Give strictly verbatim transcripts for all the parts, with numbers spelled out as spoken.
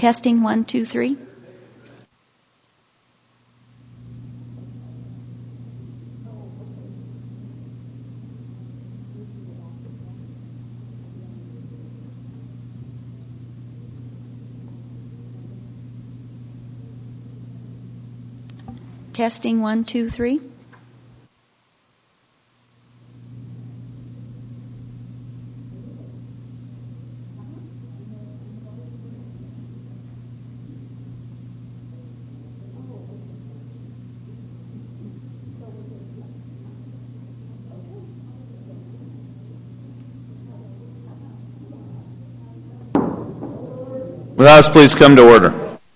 Testing, one, two, three. Testing, one, two, three. Will the House please come to order?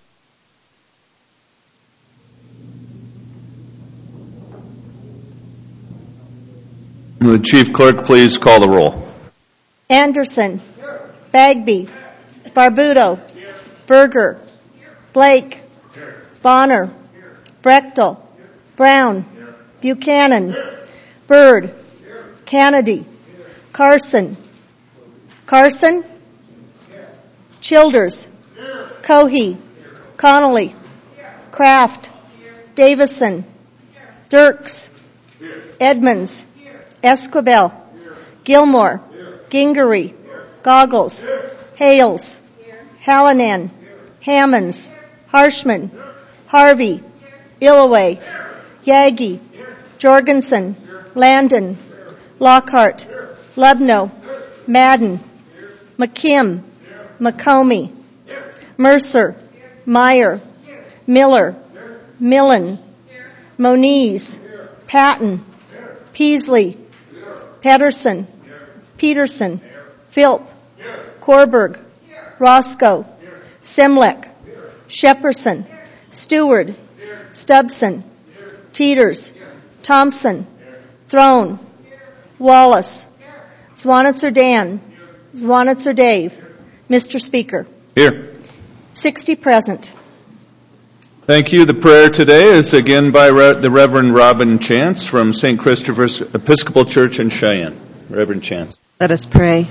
Will the Chief Clerk please call the roll? Anderson. Bagby. Barbuto. Berger. Blake. Bonner. Brechtel. Brown. Buchanan. Byrd. Kennedy. Carson. Carson. Childers. Cohey. Connolly. Kraft. Davison. Dirks. Edmonds. Esquivel. Gilmore. Gingery. Goggles. Hales. Hallinan. Hammonds. Harshman. Harvey. Illaway. Yagi. Jorgensen. Landon. Lockhart. Lubno. Madden. McKim. McComey. Mercer. Meyer. Miller. Millen. Moniz. Patton. Peasley. Pedersen. Peterson. Philp. Korberg. Roscoe. Semlek. Shepperson. Stewart. Stubson. Teeters. Thompson. Throne. Wallace. Zwanitzer Dan. Zwanitzer Dave. Mister Speaker. Here. sixty present. Thank you. The prayer today is again by Re- the Reverend Robin Chance from Saint Christopher's Episcopal Church in Cheyenne. Reverend Chance. Let us pray.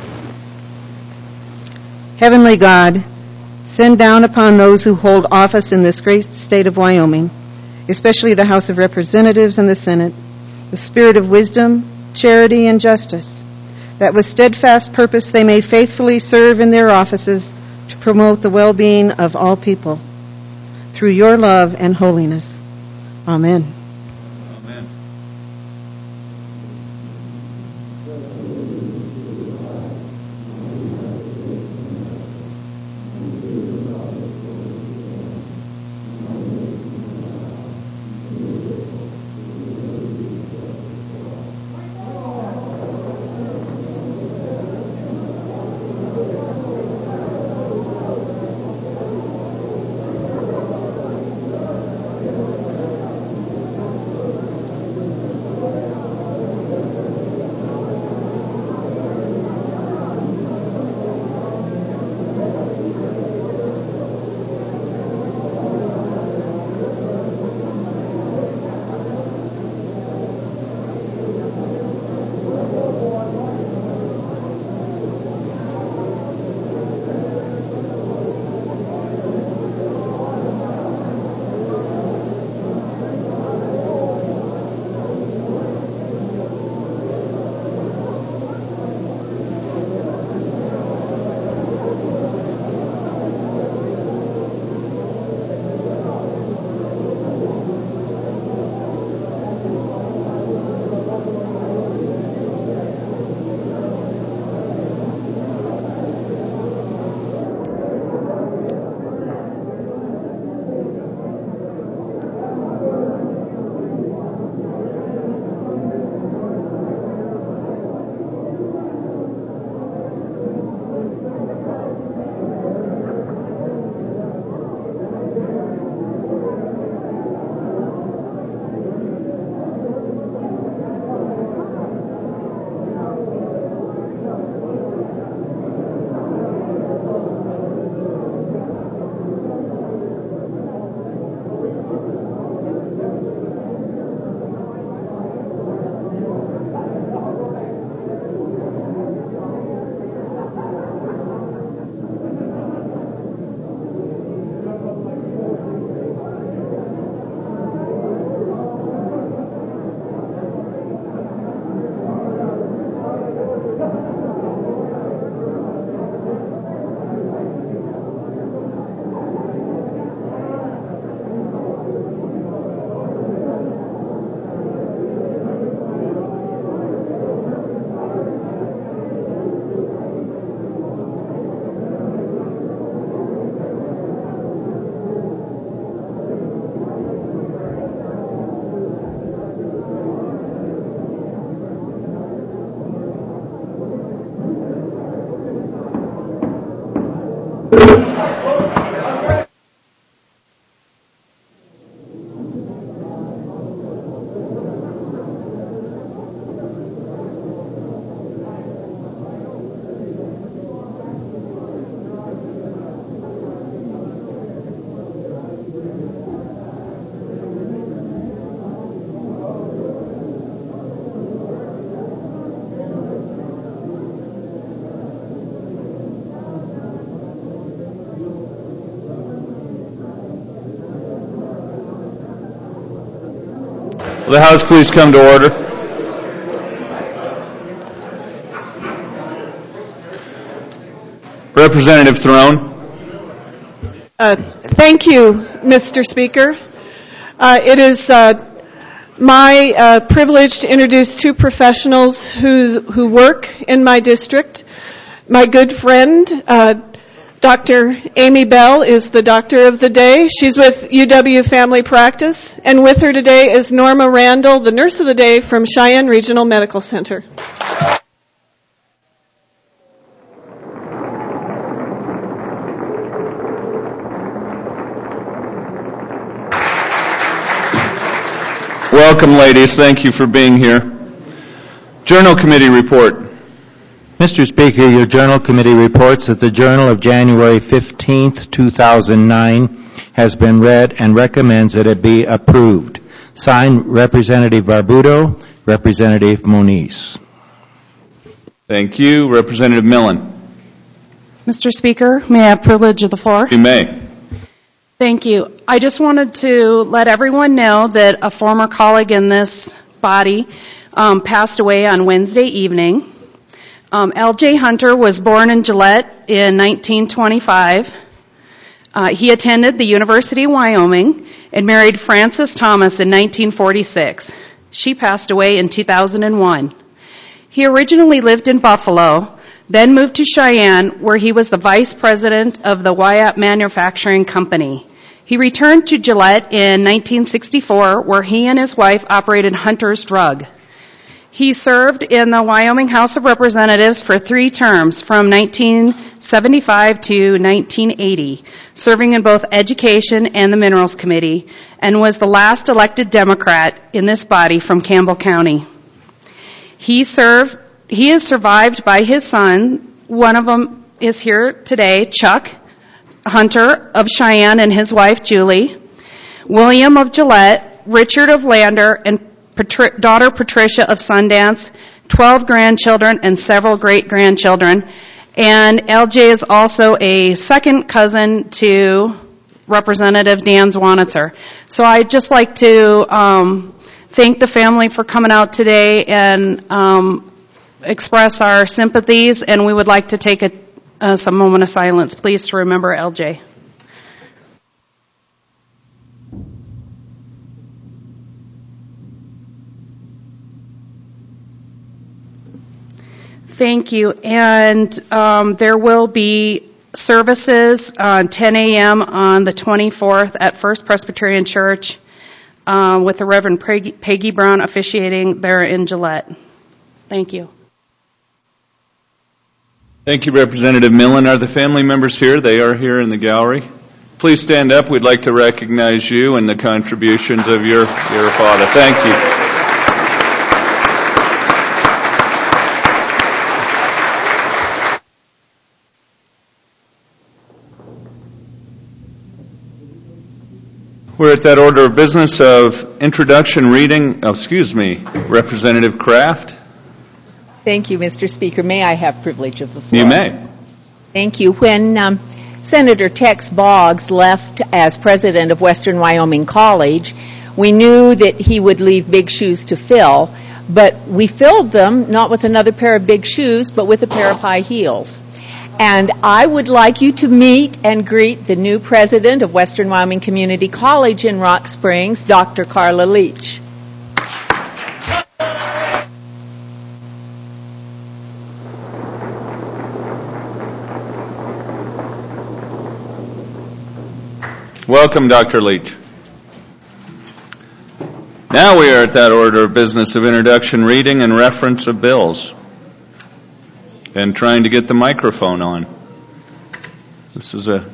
Heavenly God, send down upon those who hold office in this great state of Wyoming, especially the House of Representatives and the Senate, the spirit of wisdom, charity, and justice, that with steadfast purpose they may faithfully serve in their offices to promote the well-being of all people. Through your love and holiness. Amen. Amen. the House please come to order? Representative Throne. Uh, thank you, Mister Speaker. Uh, it is uh, my uh, privilege to introduce two professionals who who work in my district. My good friend, uh, Doctor Amy Bell, is the doctor of the day. She's with U W Family Practice, and with her today is Norma Randall, the nurse of the day from Cheyenne Regional Medical Center. Welcome, ladies. Thank you for being here. Journal Committee report. Mister Speaker, your Journal Committee reports that the Journal of January fifteenth, two thousand nine has been read and recommends that it be approved. Signed, Representative Barbudo, Representative Moniz. Thank you. Representative Millen. Mister Speaker, may I have privilege of the floor? You may. Thank you. I just wanted to let everyone know that a former colleague in this body um, passed away on Wednesday evening. Um, L J Hunter was born in Gillette in nineteen twenty-five. Uh, he attended the University of Wyoming and married Frances Thomas in nineteen forty-six. She passed away in two thousand one. He originally lived in Buffalo, then moved to Cheyenne, where he was the vice president of the Wyatt Manufacturing Company. He returned to Gillette in nineteen sixty-four, where he and his wife operated Hunter's Drug. He served in the Wyoming House of Representatives for three terms, from nineteen seventy-five to nineteen eighty, serving in both Education and the Minerals Committee, and was the last elected Democrat in this body from Campbell County. He served, he is survived by his son. One of them is here today, Chuck Hunter of Cheyenne, and his wife, Julie, William of Gillette, Richard of Lander, and Patri- daughter Patricia of Sundance, twelve grandchildren and several great-grandchildren. And L J is also a second cousin to Representative Dan Zwanitzer. So I'd just like to um, thank the family for coming out today and um, express our sympathies, and we would like to take a, uh, some moment of silence, please, to remember L J. Thank you. And um, there will be services on ten a.m. on the twenty-fourth at First Presbyterian Church uh, with the Reverend Peggy, Peggy Brown officiating there in Gillette. Thank you. Thank you, Representative Millen. Are the family members here? They are here in the gallery. Please stand up. We'd like to recognize you and the contributions of your, your father. Thank you. We're at that order of business of introduction reading. Oh, excuse me, Representative Kraft. Thank you, Mister Speaker. May I have privilege of the floor? You may. Thank you. When um, Senator Tex Boggs left as president of Western Wyoming College, we knew that he would leave big shoes to fill, but we filled them not with another pair of big shoes, but with a pair of high heels. And I would like you to meet and greet the new president of Western Wyoming Community College in Rock Springs, Doctor Carla Leach. Welcome, Doctor Leach. Now we are at that order of business of introduction, reading, and reference of bills. And trying to get the microphone on. This is a...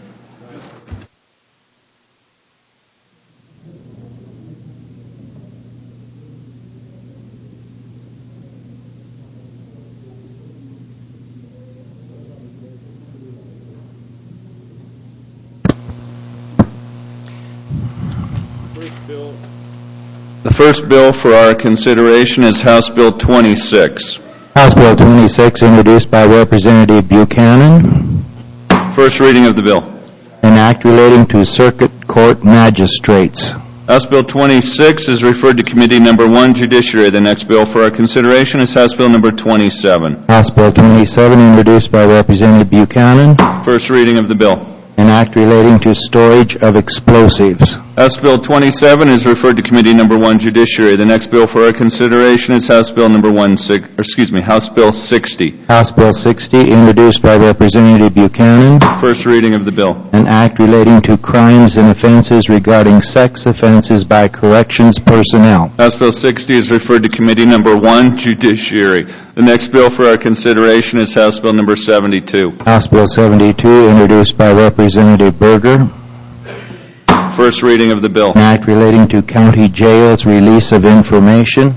The first bill for our consideration is House Bill twenty-six. House Bill twenty-six, introduced by Representative Buchanan. First reading of the bill. An act relating to circuit court magistrates. House Bill twenty-six is referred to Committee Number one, Judiciary. The next bill for our consideration is House Bill Number twenty-seven. House Bill twenty-seven, introduced by Representative Buchanan, First reading of the bill. an act relating to storage of explosives. House Bill twenty-seven is referred to Committee Number one, Judiciary. The next bill for our consideration is House Bill Number one, six, or excuse me, House Bill sixty. House Bill sixty, introduced by Representative Buchanan, First reading of the bill. an act relating to crimes and offenses regarding sex offenses by corrections personnel. House Bill sixty is referred to Committee Number one, Judiciary. The next bill for our consideration is House Bill Number seventy-two. House Bill seventy-two, introduced by Representative Berger, First reading of the bill. an act relating to county jails release of information.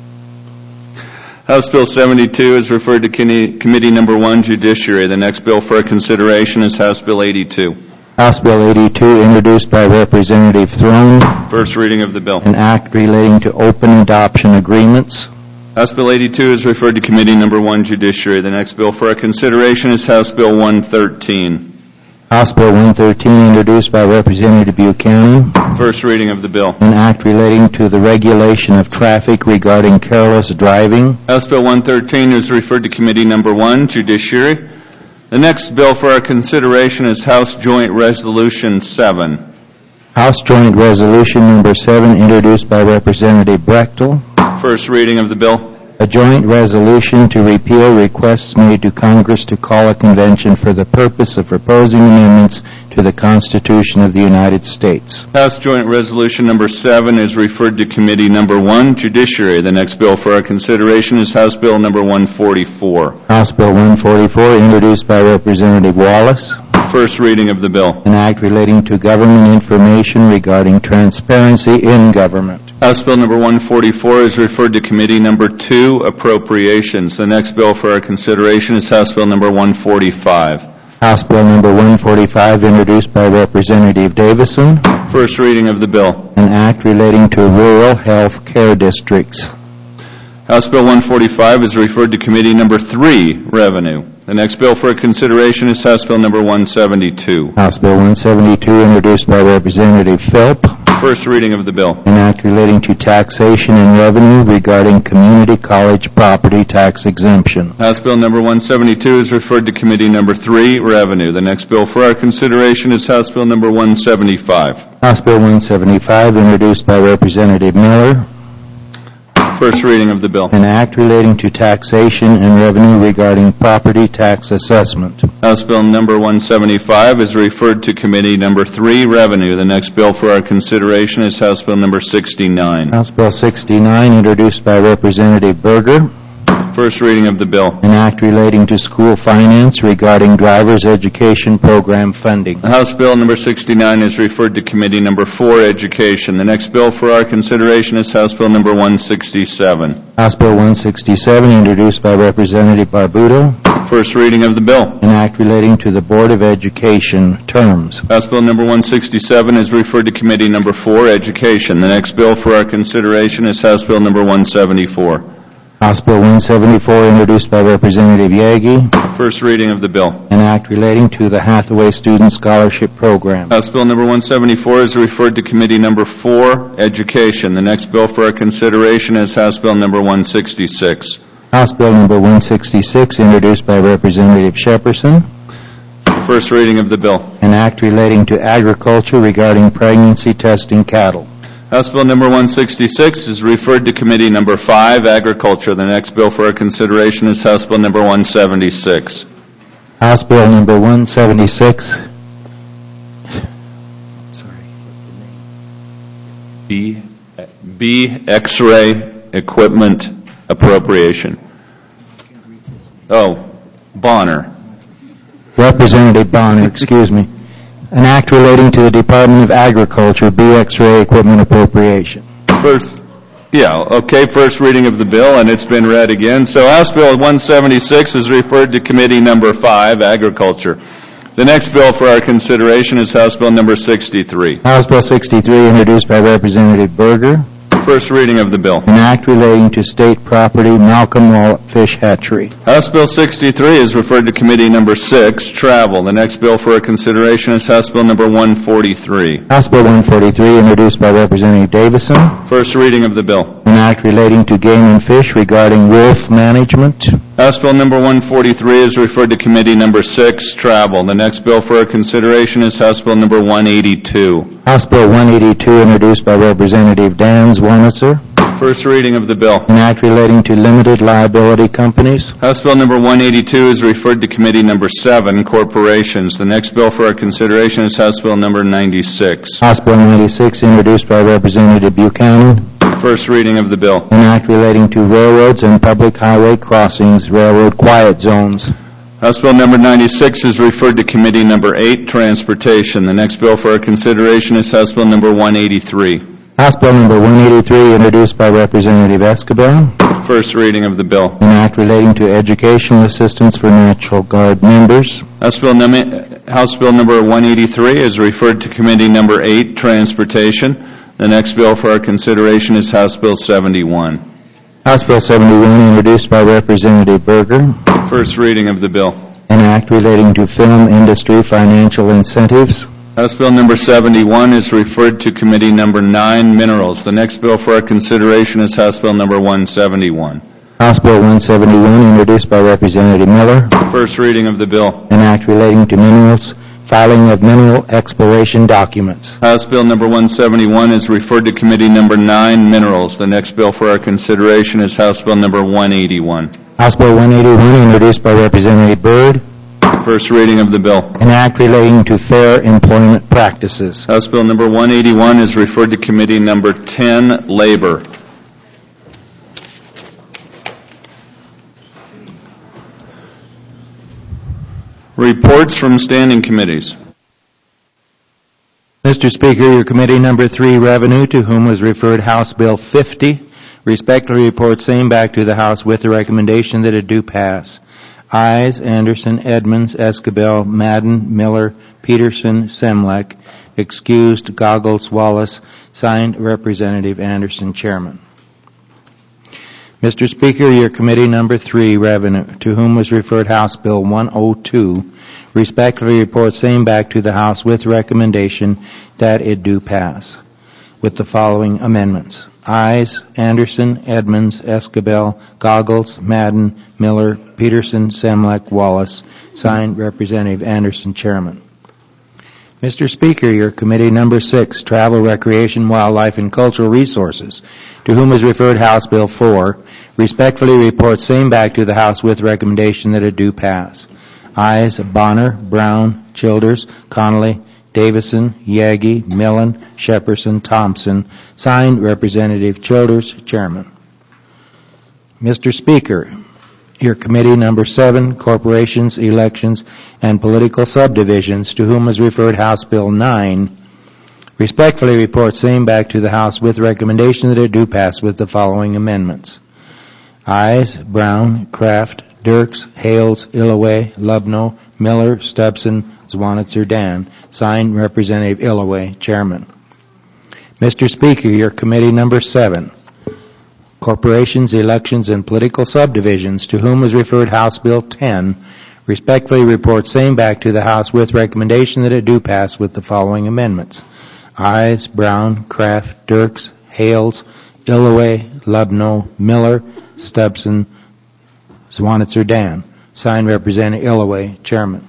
House Bill seventy-two is referred to Committee Committee Number one, Judiciary. The next bill for our consideration is House Bill eighty-two. House Bill eighty-two, introduced by Representative Throne, First reading of the bill. an act relating to open adoption agreements. House Bill eighty-two is referred to Committee Number one, Judiciary. The next bill for our consideration is House Bill one thirteen. House Bill one thirteen, introduced by Representative Buchanan, First reading of the bill. an act relating to the regulation of traffic regarding careless driving. House Bill one thirteen is referred to Committee Number one, Judiciary. The next bill for our consideration is House Joint Resolution seven. House Joint Resolution Number seven, introduced by Representative Brechtel, First reading of the bill. a joint resolution to repeal requests made to Congress to call a convention for the purpose of proposing amendments to the Constitution of the United States. House Joint Resolution Number seven is referred to Committee Number one, Judiciary. The next bill for our consideration is House Bill Number one forty-four. House Bill one forty-four, introduced by Representative Wallace, First reading of the bill. an act relating to government information regarding transparency in government. House Bill Number one forty-four is referred to Committee Number two, Appropriations. The next bill for our consideration is House Bill Number one forty-five. House Bill Number one forty-five, introduced by Representative Davison, First reading of the bill. an act relating to rural health care districts. House Bill one forty-five is referred to Committee Number three, Revenue. The next bill for consideration is House Bill Number one seventy-two. House Bill one seventy-two, introduced by Representative Philp, First reading of the bill. an act relating to taxation and revenue regarding community college property tax exemption. House Bill Number one seventy-two is referred to Committee Number three, Revenue. The next bill for our consideration is House Bill Number one seventy-five. House Bill one seventy-five, introduced by Representative Miller, First reading of the bill. an act relating to taxation and revenue regarding property tax assessment. House Bill Number one seventy-five is referred to Committee Number three, Revenue. The next bill for our consideration is House Bill Number sixty-nine. House Bill sixty-nine, introduced by Representative Berger, First reading of the bill. an act relating to school finance regarding driver's education program funding. House Bill Number sixty-nine is referred to Committee Number four, Education. The next bill for our consideration is House Bill Number one sixty-seven. House Bill one sixty-seven, introduced by Representative Barbuto, First reading of the bill. an act relating to the Board of Education terms. House Bill Number one sixty-seven is referred to Committee Number four, Education. The next bill for our consideration is House Bill Number one seventy-four. House Bill one seventy-four, introduced by Representative Yagi, First reading of the bill. an act relating to the Hathaway Student Scholarship Program. House Bill Number one seventy-four is referred to Committee Number four, Education. The next bill for our consideration is House Bill Number one sixty-six. House Bill Number one sixty-six, introduced by Representative Shepperson, First reading of the bill. an act relating to agriculture regarding pregnancy testing cattle. House Bill Number one sixty-six is referred to Committee Number five, Agriculture. The next bill for our consideration is House Bill Number one seventy-six. House Bill Number one seventy-six, B, B, X-ray Equipment Appropriation. Oh, Bonner. Representative Bonner, excuse me, an act relating to the Department of Agriculture, B X-ray equipment appropriation. First, yeah, okay, first reading of the bill, and it's been read again. So House Bill one seventy-six is referred to Committee Number five, Agriculture. The next bill for our consideration is House Bill Number sixty-three. House Bill sixty-three, introduced by Representative Berger, First reading of the bill. An act relating to state property, Malcolm Wallet Fish Hatchery. House Bill sixty-three is referred to committee number six, travel. The next bill for consideration is House Bill number one forty-three. House Bill one forty-three, introduced by Representative Davison. First reading of the bill. An act relating to game and fish regarding wolf management. House Bill number one forty-three is referred to committee number six, travel. The next bill for consideration is House Bill number one eighty-two. House Bill one eighty-two, introduced by Representative Dan Zwanitzer. First reading of the bill. An act relating to limited liability companies. House Bill number one eighty-two is referred to committee number seven, corporations. The next bill for our consideration is House Bill number ninety-six. House Bill ninety-six, introduced by Representative Buchanan. First reading of the bill. An act relating to railroads and public highway crossings, railroad quiet zones. House Bill number ninety-six is referred to committee number eight, transportation. The next bill for our consideration is House Bill number one eighty-three. House Bill number one eighty-three, introduced by Representative Escobar. First reading of the bill. An act relating to educational assistance for National Guard members. House Bill, num- House Bill number one eighty-three is referred to committee number eight, transportation. The next bill for our consideration is House Bill seventy-one. House Bill seventy-one, introduced by Representative Berger. First reading of the bill. An act relating to film industry financial incentives. House Bill number seventy-one is referred to committee number nine, minerals. The next bill for our consideration is House Bill number one seventy-one. House Bill one seventy-one, introduced by Representative Miller. First reading of the bill. An act relating to minerals, filing of mineral exploration documents. House Bill number one seventy-one is referred to committee number nine, minerals. The next bill for our consideration is House Bill number one eighty-one. House Bill one eighty-one, introduced by Representative Byrd. First reading of the bill. An act relating to fair employment practices. House Bill number one eighty-one is referred to committee number ten, labor. Reports from standing committees. Mister Speaker, your committee number three, revenue, to whom was referred House Bill fifty, respectfully reports same back to the House with the recommendation that it do pass. Ayes, Anderson, Edmonds, Escabel, Madden, Miller, Peterson, Semlek. Excused, Goggles, Wallace. Signed, Representative Anderson, Chairman. Mister Speaker, your committee number three, revenue, to whom was referred House Bill one oh two, respectfully reports same back to the House with recommendation that it do pass, with the following amendments. Ayes, Anderson, Edmonds, Escabel, Goggles, Madden, Miller, Peterson, Semlek, Wallace. Signed, Representative Anderson, Chairman. Mister Speaker, your committee number six, Travel, Recreation, Wildlife, and Cultural Resources, to whom is referred House Bill four, respectfully reports same back to the House with recommendation that it do pass. Ayes, Bonner, Brown, Childers, Connolly, Davison, Yagi, Millen, Shepperson, Thompson. Signed, Representative Childers, Chairman. Mister Speaker, your committee number seven, Corporations, Elections, and Political Subdivisions, to whom is referred House Bill nine, respectfully reports same back to the House with recommendation that it do pass with the following amendments. Ayes, Brown, Kraft, Dirks, Hales, Illaway, Lubno, Miller, Stubson, Zwanitzer, Dan. Signed, Representative Illaway, Chairman. Mister Speaker, your committee number seven, Corporations, Elections, and Political Subdivisions, to whom is referred House Bill ten, respectfully reports same back to the House with recommendation that it do pass with the following amendments. Ayes, Brown, Kraft, Dirks, Hales, Illaway, Lubno, Miller, Stubson, Zwanitzer, Dan. Signed, Representative Illaway, Chairman.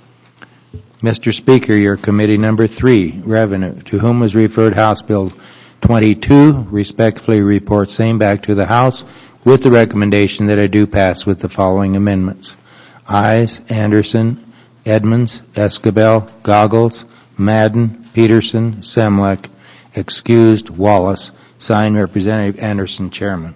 Mister Speaker, your committee number three, Revenue, to whom was referred House Bill twenty-two, respectfully reports same back to the House with the recommendation that it do pass with the following amendments. Ayes, Anderson, Edmonds, Escabel, Goggles, Madden, Peterson, Semlek. Excused, Wallace. Signed, Representative Anderson, Chairman.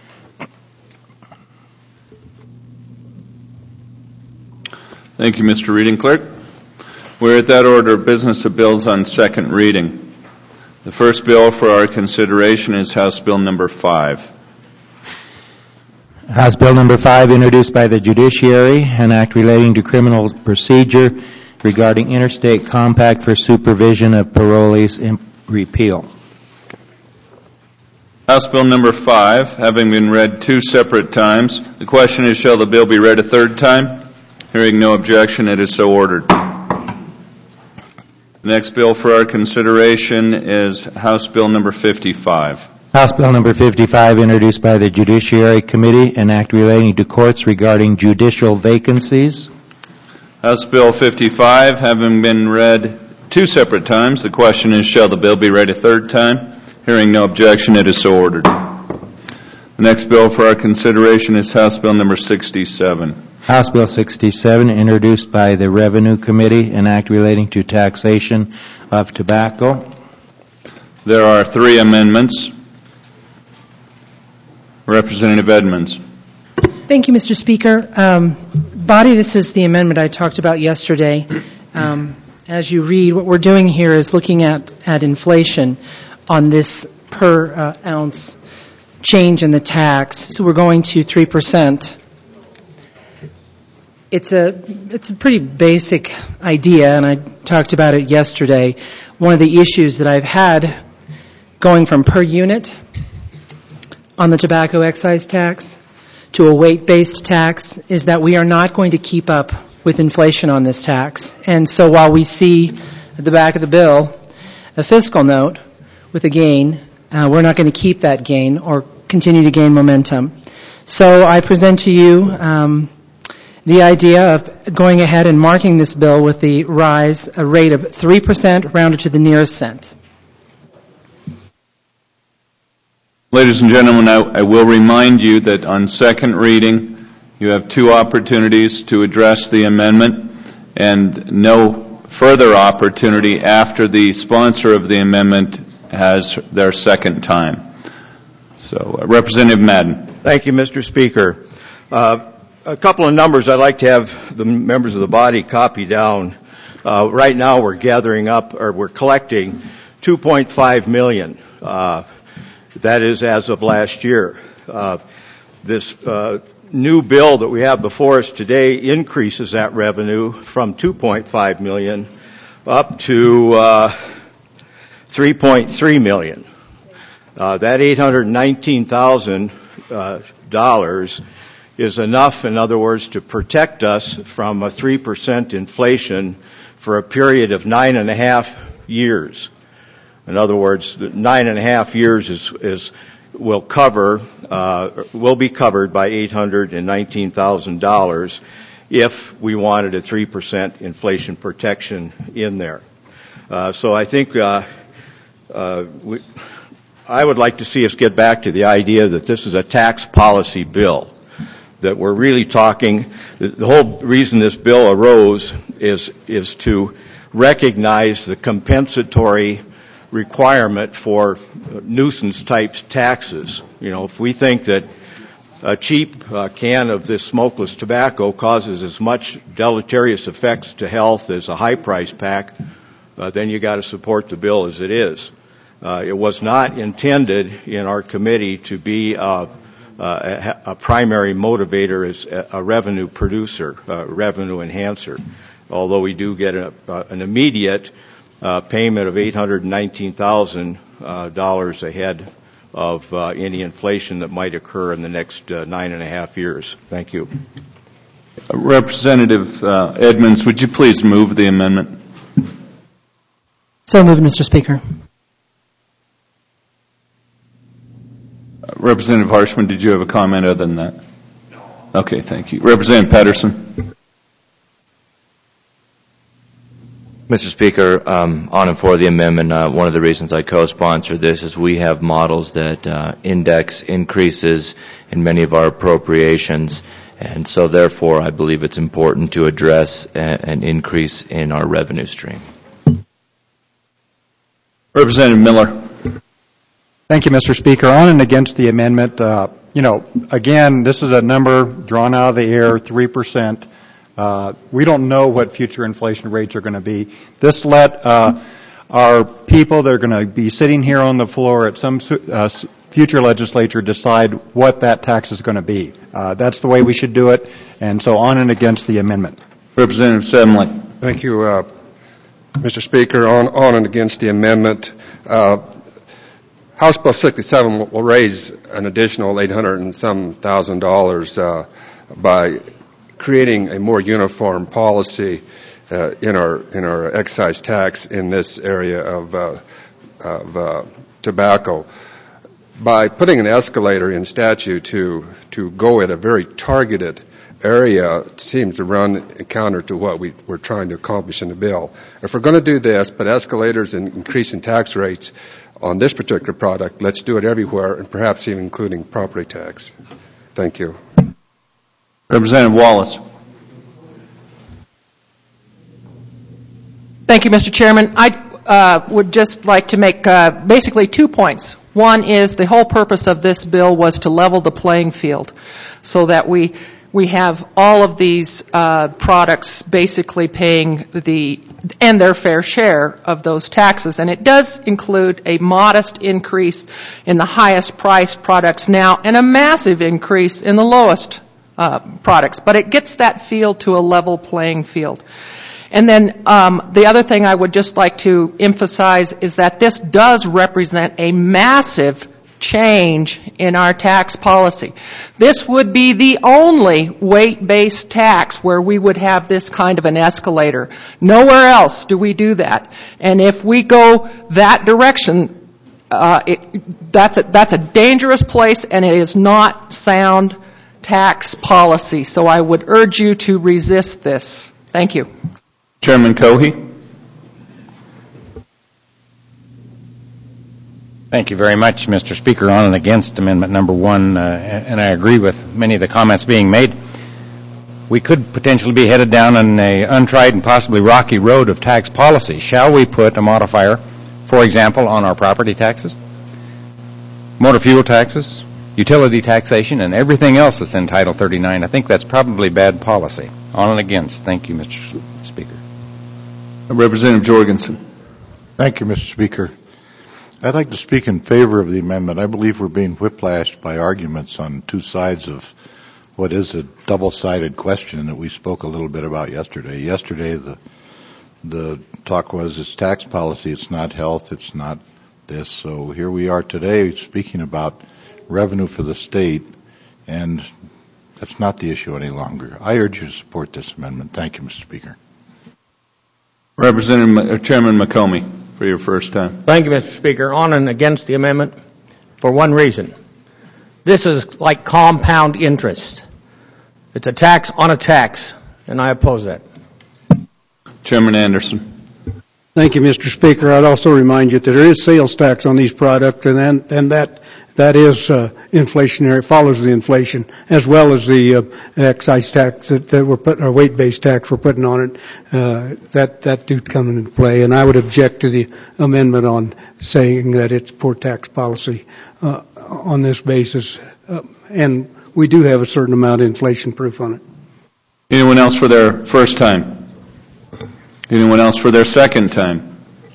Thank you, Mister Reading Clerk. We're at that order of business of bills on second reading. The first bill for our consideration is House Bill number five. House Bill number five, introduced by the Judiciary, an act relating to criminal procedure regarding interstate compact for supervision of parolees, in repeal. House Bill number five, having been read two separate times, the question is, shall the bill be read a third time? Hearing no objection, it is so ordered. The next bill for our consideration is House Bill number fifty-five. House Bill number fifty-five, introduced by the Judiciary Committee, an act relating to courts regarding judicial vacancies. House Bill fifty-five, having been read two separate times, the question is, shall the bill be read a third time? Hearing no objection, it is so ordered. The next bill for our consideration is House Bill number sixty-seven. House Bill sixty-seven, introduced by the Revenue Committee, an act relating to taxation of tobacco. There are three amendments. Representative Edmonds. Thank you, Mister Speaker. Um, body, this is the amendment I talked about yesterday. Um, as you read, what we're doing here is looking at, at inflation on this per uh, ounce change in the tax. So we're going to three percent. It's a, it's a pretty basic idea, and I talked about it yesterday. One of the issues that I've had going from per unit on the tobacco excise tax to a weight-based tax is that we are not going to keep up with inflation on this tax. And so while we see at the back of the bill a fiscal note with a gain, uh, we're not going to keep that gain or continue to gain momentum. So I present to you um, the idea of going ahead and marking this bill with the rise, a rate of three percent rounded to the nearest cent. Ladies and gentlemen, I, I will remind you that on second reading, you have two opportunities to address the amendment and no further opportunity after the sponsor of the amendment has their second time. So, uh, Representative Madden. Thank you, Mister Speaker. Uh, a couple of numbers I'd like to have the members of the body copy down. Uh, right now we're gathering up, or we're collecting two point five million dollars. Uh, that is as of last year. Uh, this uh, new bill that we have before us today increases that revenue from two point five million dollars up to uh, three point three million dollars. Uh, that eight hundred nineteen thousand dollars uh, is enough, in other words, to protect us from a three percent inflation for a period of nine and a half years. In other words, nine and a half years is, is will cover uh, will be covered by eight hundred nineteen thousand dollars if we wanted a three percent inflation protection in there. Uh, so I think uh, uh, we, I would like to see us get back to the idea that this is a tax policy bill, that we're really talking, the whole reason this bill arose is, is to recognize the compensatory requirement for nuisance type taxes. You know, if we think that a cheap uh, can of this smokeless tobacco causes as much deleterious effects to health as a high price pack, uh, then you got to support the bill as it is. Uh, it was not intended in our committee to be uh, uh, a, a primary motivator as a, a revenue producer, a revenue enhancer, although we do get a, uh, an immediate uh, payment of eight hundred nineteen thousand dollars uh, ahead of uh, any inflation that might occur in the next uh, nine and a half years. Thank you. Uh, Representative uh, Edmonds, would you please move the amendment? So moved, Mister Speaker. Representative Harshman, did you have a comment other than that? No. Okay, thank you. Representative Patterson. Mister Speaker, um, on and for the amendment, uh, one of the reasons I co-sponsored this is we have models that uh, index increases in many of our appropriations, and so therefore I believe it's important to address a, an increase in our revenue stream. Representative Miller. Thank you, Mister Speaker. On and against the amendment, uh, you know, again, this is a number drawn out of the air, three percent. Uh, we don't know what future inflation rates are going to be. This let uh, our people that are going to be sitting here on the floor at some uh, future legislature decide what that tax is going to be. Uh, that's the way we should do it, and so on and against the amendment. Representative Sedley. Thank you, uh, Mister Speaker. On, on and against the amendment. Uh, House Bill sixty-seven will, will raise an additional eight hundred and some thousand dollars uh, by creating a more uniform policy uh, in our in our excise tax in this area of, uh, of uh, tobacco. By putting an escalator in statute to to go at a very targeted area seems to run counter to what we, we're trying to accomplish in the bill. If we're going to do this, put escalators and increasing tax rates on this particular product, let's do it everywhere, and perhaps even including property tax. Thank you. Representative Wallace. Thank you, Mister Chairman. I uh, would just like to make uh, basically two points. One is the whole purpose of this bill was to level the playing field so that we we have all of these uh, products basically paying the and their fair share of those taxes. And it does include a modest increase in the highest priced products now and a massive increase in the lowest uh, products. But it gets that field to a level playing field. And then um, the other thing I would just like to emphasize is that this does represent a massive change in our tax policy. This would be the only weight-based tax where we would have this kind of an escalator. Nowhere else do we do that. And if we go that direction, uh, it, that's a, that's a dangerous place, and it is not sound tax policy. So I would urge you to resist this. Thank you. Chairman Cohey. Thank you very much, Mister Speaker. On and against Amendment Number One, uh, and I agree with many of the comments being made. We could potentially be headed down an untried and possibly rocky road of tax policy. Shall we put a modifier, for example, on our property taxes, motor fuel taxes, utility taxation, and everything else that's in Title thirty-nine? I think that's probably bad policy. On and against. Thank you, Mister Speaker. Representative Jorgensen. Thank you, Mister Speaker. I'd like to speak in favor of the amendment. I believe we're being whiplashed by arguments on two sides of what is a double-sided question that we spoke a little bit about yesterday. Yesterday, the the talk was it's tax policy, it's not health, it's not this. So here we are today speaking about revenue for the state, and that's not the issue any longer. I urge you to support this amendment. Thank you, Mister Speaker. Representative Chairman McComey, for your first time. Thank you, Mister Speaker. On and against the amendment for one reason. This is like compound interest. It's a tax on a tax, and I oppose that. Chairman Anderson. Thank you, Mister Speaker. I'd also remind you that there is sales tax on these products, and then, and that that is uh, inflationary, follows the inflation, as well as the uh, excise tax that, that we're putting, or weight-based tax we're putting on it. Uh, that that do come into play, and I would object to the amendment on saying that it's poor tax policy uh, on this basis. Uh, and we do have a certain amount of inflation proof on it. Anyone else for their first time? Anyone else for their second time?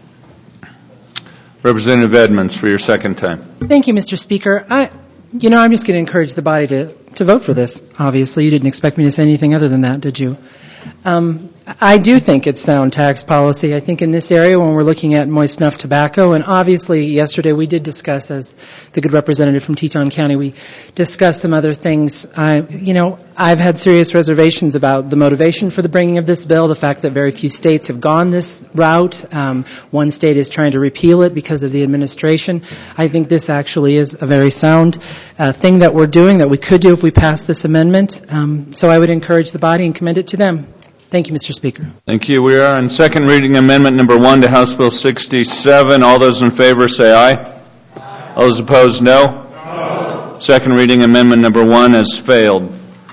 Representative Edmonds, for your second time. Thank you, Mister Speaker. I, you know, I'm just going to encourage the body to, to vote for this, obviously. You didn't expect me to say anything other than that, did you? Um, I do think it's sound tax policy. I think in this area when we're looking at moist snuff tobacco, and obviously yesterday we did discuss, as the good representative from Teton County, we discussed some other things. I, you know, I've had serious reservations about the motivation for the bringing of this bill, the fact that very few states have gone this route. Um, one state is trying to repeal it because of the administration. I think this actually is a very sound uh, thing that we're doing, that we could do if we passed this amendment. Um, so I would encourage the body and commend it to them. Thank you, Mister Speaker. Thank you. We are on second reading amendment number one to House Bill sixty-seven. All those in favor say aye. Aye. All those opposed, no. No. Second reading amendment number one has failed.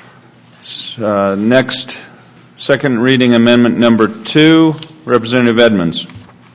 Uh, next, second reading amendment number two, Representative Edmonds.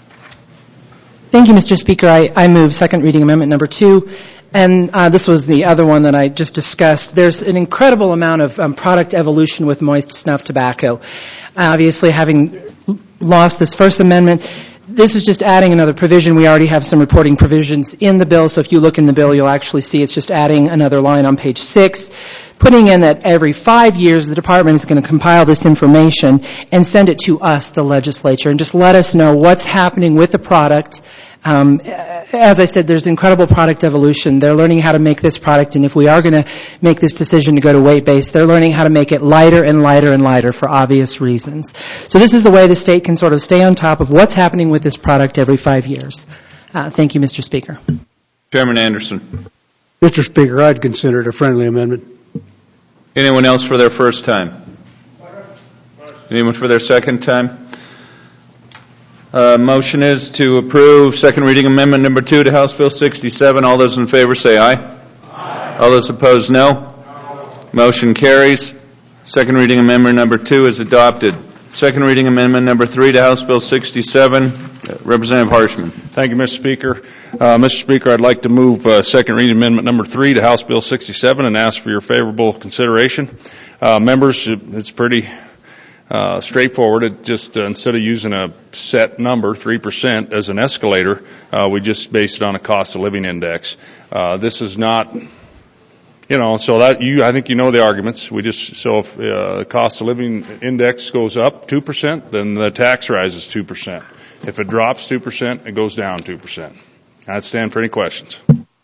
Thank you, Mister Speaker. I, I move second reading amendment number two. And uh, this was the other one that I just discussed. There's an incredible amount of um, product evolution with moist snuff tobacco. Obviously, having lost this first amendment, this is just adding another provision. We already have some reporting provisions in the bill, so if you look in the bill, you'll actually see it's just adding another line on page six, putting in that every five years the department is going to compile this information and send it to us, the legislature, and just let us know what's happening with the product Um, as I said, there's incredible product evolution. They're learning how to make this product, and if we are going to make this decision to go to weight-based, they're learning how to make it lighter and lighter and lighter for obvious reasons. So this is the way the state can sort of stay on top of what's happening with this product every five years. Uh, thank you, Mister Speaker. Chairman Anderson. Mister Speaker, I'd consider it a friendly amendment. Anyone else for their first time? Anyone for their second time? Uh, motion is to approve second reading amendment number two to House Bill sixty-seven. All those in favor say aye. Aye. All those opposed, no. No. Motion carries. Second reading amendment number two is adopted. Second reading amendment number three to House Bill sixty-seven. Uh, Representative Harshman. Thank you, Mister Speaker. Uh, Mister Speaker, I'd like to move uh, second reading amendment number three to House Bill sixty-seven and ask for your favorable consideration. Uh, members, it's pretty Uh, straightforward. It just uh, instead of using a set number, three percent as an escalator, uh, we just base it on a cost of living index. Uh, this is not, you know, so that you, I think you know the arguments. We just, so if uh, the cost of living index goes up two percent, then the tax rises two percent. If it drops two percent, it goes down two percent. I'd stand for any questions.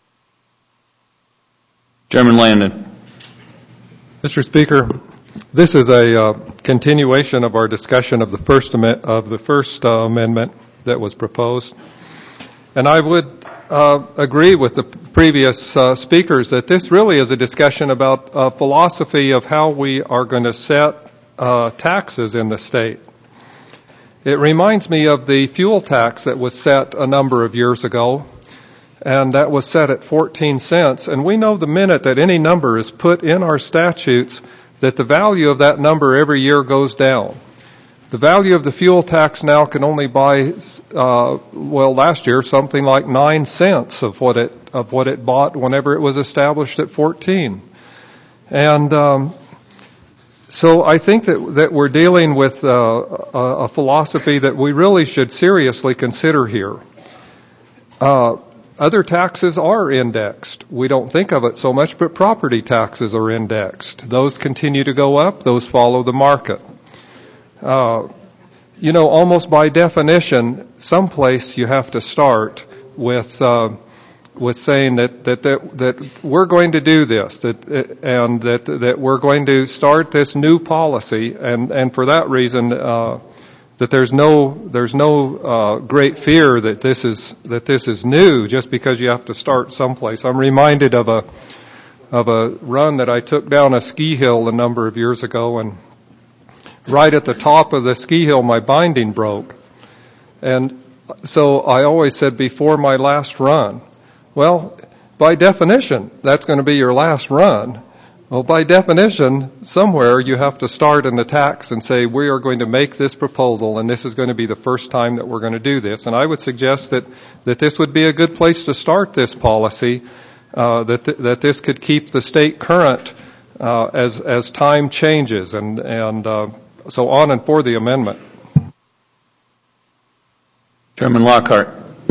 Chairman Landon. Mister Speaker, this is a uh, continuation of our discussion of the first am- of the first uh, amendment that was proposed, and I would uh, agree with the previous uh, speakers that this really is a discussion about a philosophy of how we are going to set uh, taxes in the state. It reminds me of the fuel tax that was set a number of years ago, and that was set at fourteen cents. And we know the minute that any number is put in our statutes that the value of that number every year goes down. The value of the fuel tax now can only buy, uh, well, last year something like nine cents of what it of what it bought whenever it was established at fourteen. And um, so I think that that we're dealing with uh, a, a philosophy that we really should seriously consider here. Uh, Other taxes are indexed. We don't think of it so much, but property taxes are indexed. Those continue to go up. Those follow the market. Uh, you know, almost by definition, someplace you have to start with uh, with saying that, that that that we're going to do this, that and that that we're going to start this new policy, and and for that reason. Uh, that there's no there's no uh, great fear that this is that this is new just because you have to start someplace. I'm reminded of a of a run that I took down a ski hill a number of years ago, and right at the top of the ski hill my binding broke, and so I always said before my last run. Well, by definition, that's going to be your last run. Well, by definition, somewhere you have to start in the tax and say, we are going to make this proposal, and this is going to be the first time that we're going to do this. And I would suggest that, that this would be a good place to start this policy, uh, that th- that this could keep the state current uh, as as time changes, and, and uh, so on and for the amendment. Chairman Lockhart.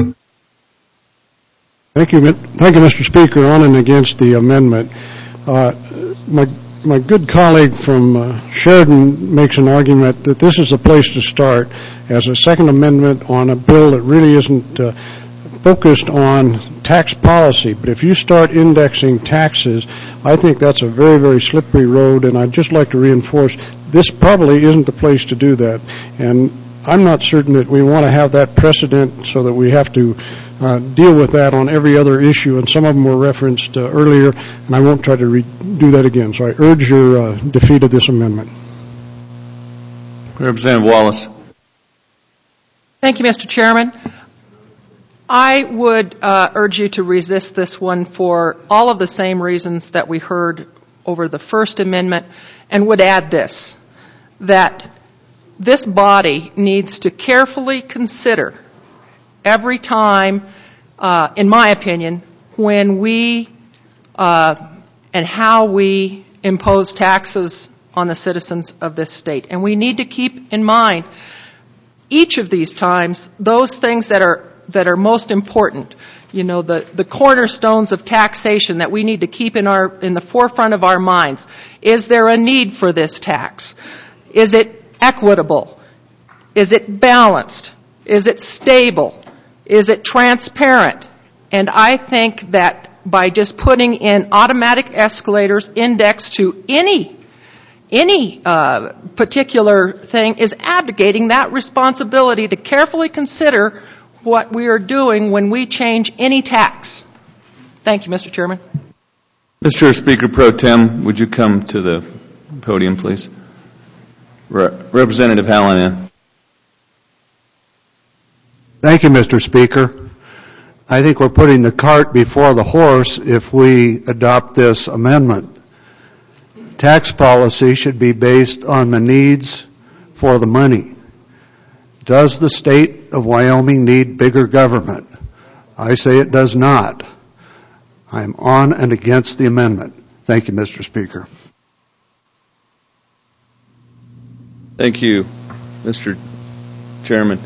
Thank you, thank you, Mister Speaker. On and against the amendment. Uh, my my good colleague from uh, Sheridan makes an argument that this is a place to start as a second amendment on a bill that really isn't uh, focused on tax policy. But if you start indexing taxes, I think that's a very, very slippery road, and I'd just like to reinforce this probably isn't the place to do that. And I'm not certain that we want to have that precedent so that we have to Uh, deal with that on every other issue, and some of them were referenced uh, earlier, and I won't try to re- do that again. So I urge your uh, defeat of this amendment. Representative Wallace. Thank you, Mister Chairman. I would uh, urge you to resist this one for all of the same reasons that we heard over the first amendment, and would add this, that this body needs to carefully consider every time, uh, in my opinion, when we uh, and how we impose taxes on the citizens of this state. And we need to keep in mind each of these times those things that are that are most important. You know, the, the cornerstones of taxation that we need to keep in our in the forefront of our minds. Is there a need for this tax? Is it equitable? Is it balanced? Is it stable? Is it transparent? And I think that by just putting in automatic escalators indexed to any any uh, particular thing is abdicating that responsibility to carefully consider what we are doing when we change any tax. Thank you, Mister Chairman. Mister Speaker Pro Tem, would you come to the podium, please? Re- Representative Hallinan. Thank you, Mister Speaker. I think we're putting the cart before the horse if we adopt this amendment. Tax policy should be based on the needs for the money. Does the state of Wyoming need bigger government? I say it does not. I'm on and against the amendment. Thank you, Mister Speaker. Thank you, Mister Chairman.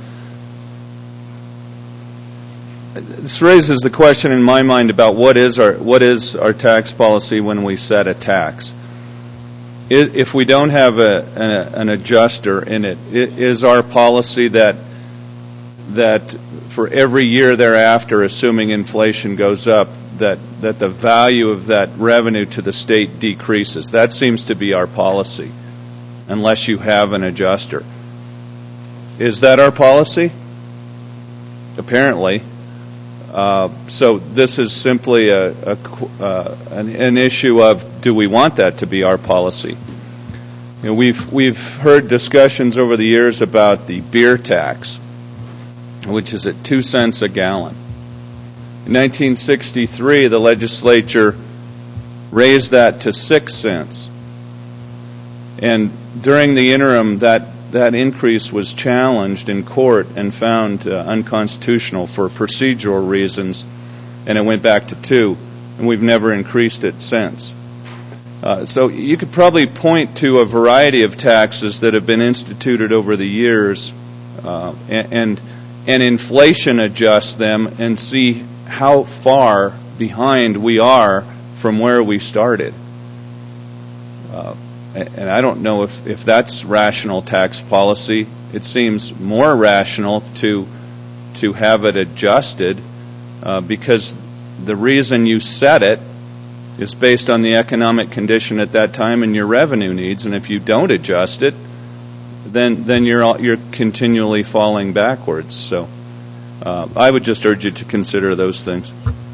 This raises the question in my mind about what is our what is our tax policy when we set a tax. If we don't have a, an, an adjuster in it, is our policy that that for every year thereafter, assuming inflation goes up, that, that the value of that revenue to the state decreases? That seems to be our policy, unless you have an adjuster. Is that our policy? Apparently. Uh, so this is simply a, a, uh, an, an issue of, do we want that to be our policy? You know, we've we've heard discussions over the years about the beer tax, which is at two cents a gallon. In nineteen sixty-three, the legislature raised that to six cents, and during the interim, that that increase was challenged in court and found uh, unconstitutional for procedural reasons, and it went back to two, and we've never increased it since. Uh, so you could probably point to a variety of taxes that have been instituted over the years, uh, and, and and inflation adjust them and see how far behind we are from where we started. Uh, And I don't know if, if that's rational tax policy. It seems more rational to to have it adjusted uh, because the reason you set it is based on the economic condition at that time and your revenue needs. And if you don't adjust it, then then you're all, you're continually falling backwards. So uh, I would just urge you to consider those things.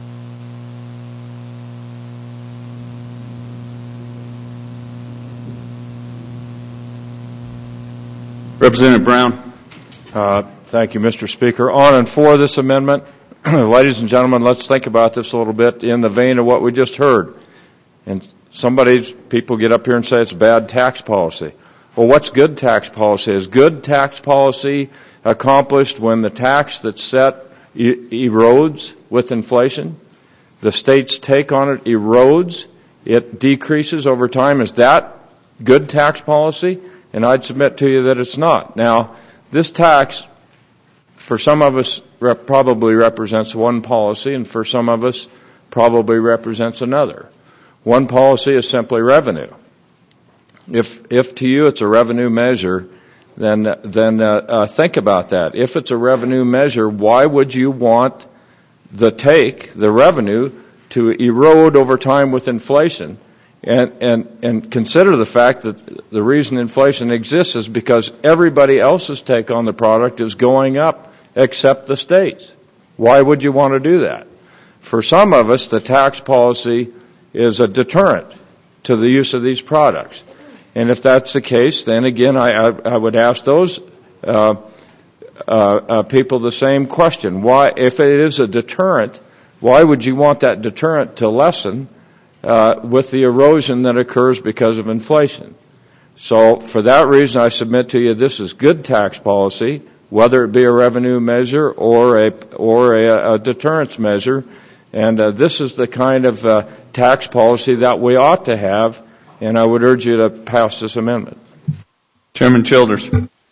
Representative Brown. Uh, thank you, Mister Speaker. On and for this amendment, ladies and gentlemen, let's think about this a little bit in the vein of what we just heard. And somebody's people get up here and say it's bad tax policy. Well, what's good tax policy? Is good tax policy accomplished when the tax that's set e- erodes with inflation? The state's take on it erodes. It decreases over time. Is that good tax policy? And I'd submit to you that it's not. Now, this tax, for some of us, rep- probably represents one policy, and for some of us, probably represents another. One policy is simply revenue. If, if to you it's a revenue measure, then then uh, uh, think about that. If it's a revenue measure, why would you want the take, the revenue, to erode over time with inflation? And, and, and consider the fact that the reason inflation exists is because everybody else's take on the product is going up except the states. Why would you want to do that? For some of us, the tax policy is a deterrent to the use of these products. And if that's the case, then again, I, I, I would ask those uh, uh, uh, people the same question. Why, if it is a deterrent, why would you want that deterrent to lessen Uh, with the erosion that occurs because of inflation? So for that reason, I submit to you this is good tax policy, whether it be a revenue measure or a or a, a deterrence measure. And uh, this is the kind of uh, tax policy that we ought to have, and I would urge you to pass this amendment. Chairman Childers.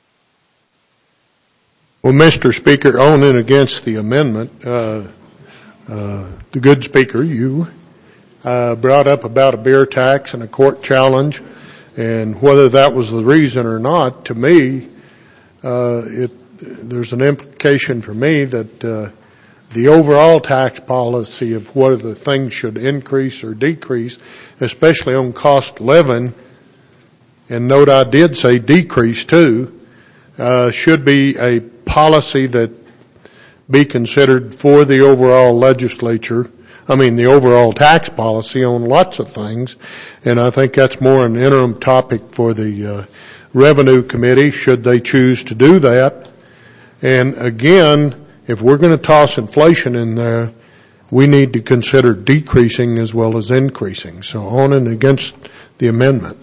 Well, Mister Speaker, on and against the amendment, uh, uh, the good speaker, you, Uh, brought up about a beer tax and a court challenge, and whether that was the reason or not, to me, uh, it, there's an implication for me that uh, the overall tax policy of whether the things should increase or decrease, especially on cost of living, and note I did say decrease too, uh, should be a policy that be considered for the overall legislature, I mean the overall tax policy on lots of things, and I think that's more an interim topic for the uh, Revenue Committee, should they choose to do that. And again, if we're going to toss inflation in there, we need to consider decreasing as well as increasing. So on and against the amendment.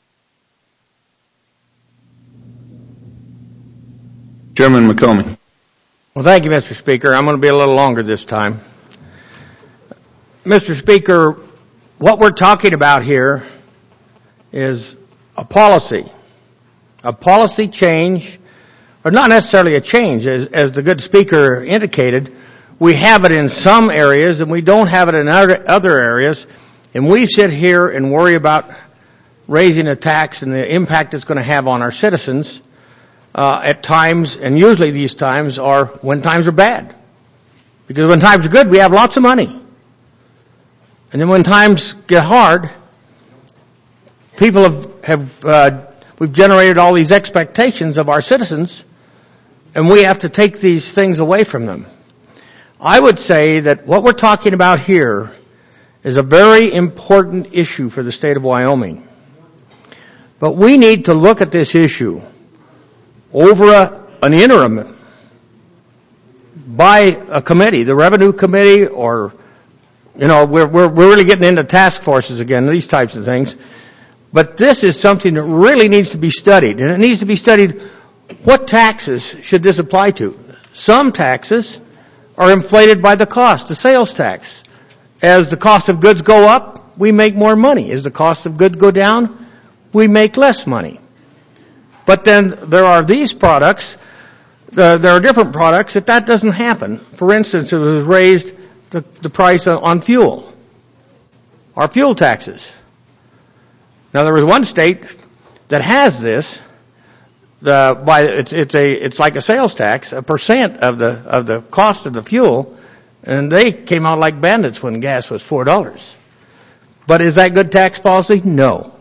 Chairman McComey. Well, thank you, Mister Speaker. I'm going to be a little longer this time. Mister Speaker, what we're talking about here is a policy, a policy change, or not necessarily a change, as, as the good speaker indicated. We have it in some areas and we don't have it in other, other areas, and we sit here and worry about raising a tax and the impact it's going to have on our citizens uh, at times, and usually these times are when times are bad. Because when times are good, we have lots of money. And then when times get hard, people have, have uh, we've generated all these expectations of our citizens, and we have to take these things away from them. I would say that what we're talking about here is a very important issue for the state of Wyoming. But we need to look at this issue over a, an interim by a committee, the Revenue Committee, or, you know, we're, we're, we're really getting into task forces again, these types of things. But this is something that really needs to be studied, and it needs to be studied. What taxes should this apply to? Some taxes are inflated by the cost, the sales tax. As the cost of goods go up, we make more money. As the cost of goods go down, we make less money. But then there are these products, uh, there are different products that that doesn't happen. For instance, it was raised the, the price on fuel, our fuel taxes. Now there was one state that has this. The, by it's it's a it's like a sales tax, a percent of the of the cost of the fuel, and they came out like bandits when gas was four dollars. But is that good tax policy? No.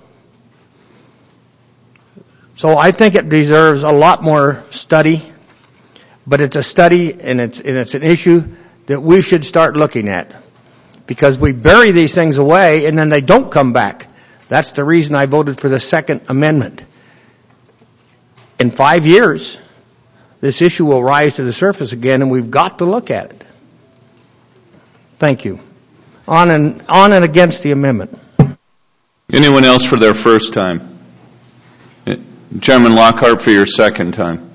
So I think it deserves a lot more study, but it's a study and it's and it's an issue that we should start looking at, because we bury these things away and then they don't come back. That's the reason I voted for the Second Amendment. In five years, this issue will rise to the surface again, and we've got to look at it. Thank you. On and on and against the amendment. Anyone else for their first time? Chairman Lockhart for your second time.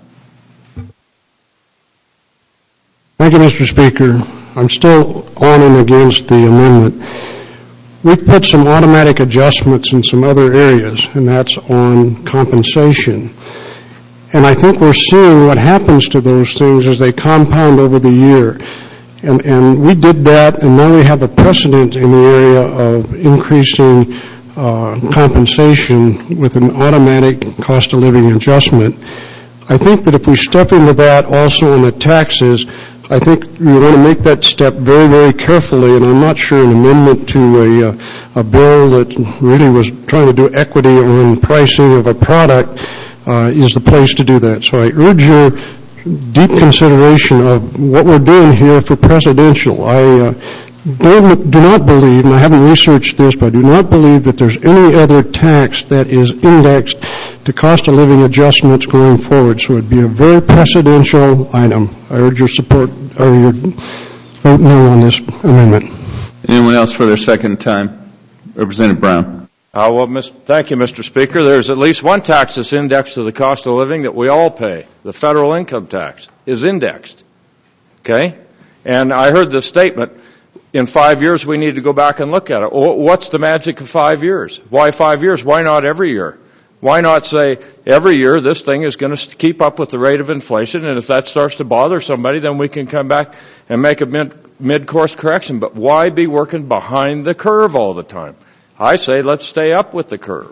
Thank you, Mister Speaker. I'm still on and against the amendment. We've put some automatic adjustments in some other areas, and that's on compensation. And I think we're seeing what happens to those things as they compound over the year. And, and we did that, and now we have a precedent in the area of increasing uh, compensation with an automatic cost of living adjustment. I think that if we step into that also on the taxes, I think we want to make that step very, very carefully, and I'm not sure an amendment to a, uh, a bill that really was trying to do equity on pricing of a product Uh, is the place to do that. So I urge your deep consideration of what we're doing here for presidential. I uh, don't, do not believe, and I haven't researched this, but I do not believe that there's any other tax that is indexed to cost of living adjustments going forward. So it would be a very presidential item. I urge your support, or your vote no on this amendment. Anyone else for their second time? Representative Brown. Uh, well, Miz thank you, Mister Speaker. There's at least one tax that's indexed to the cost of living that we all pay. The federal income tax is indexed. Okay? And I heard this statement, in five years we need to go back and look at it. Well, what's the magic of five years? Why five years? Why not every year? Why not say every year this thing is going to keep up with the rate of inflation, and if that starts to bother somebody, then we can come back and make a mid, mid-course correction. But why be working behind the curve all the time? I say let's stay up with the curve.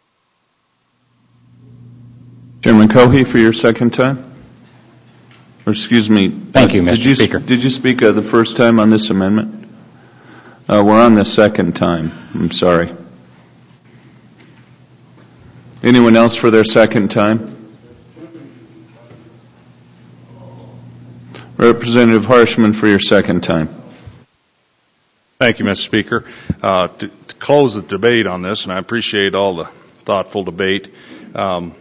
Chairman Cohey for your second time. Or excuse me. Thank you, Mister Did you, Speaker. Did you speak uh, the first time on this amendment? Uh, we're on the second time. I'm sorry. Anyone else for their second time? Representative Harshman for your second time. Thank you, Mister Speaker. Uh, to, to close the debate on this, and I appreciate all the thoughtful debate. Um,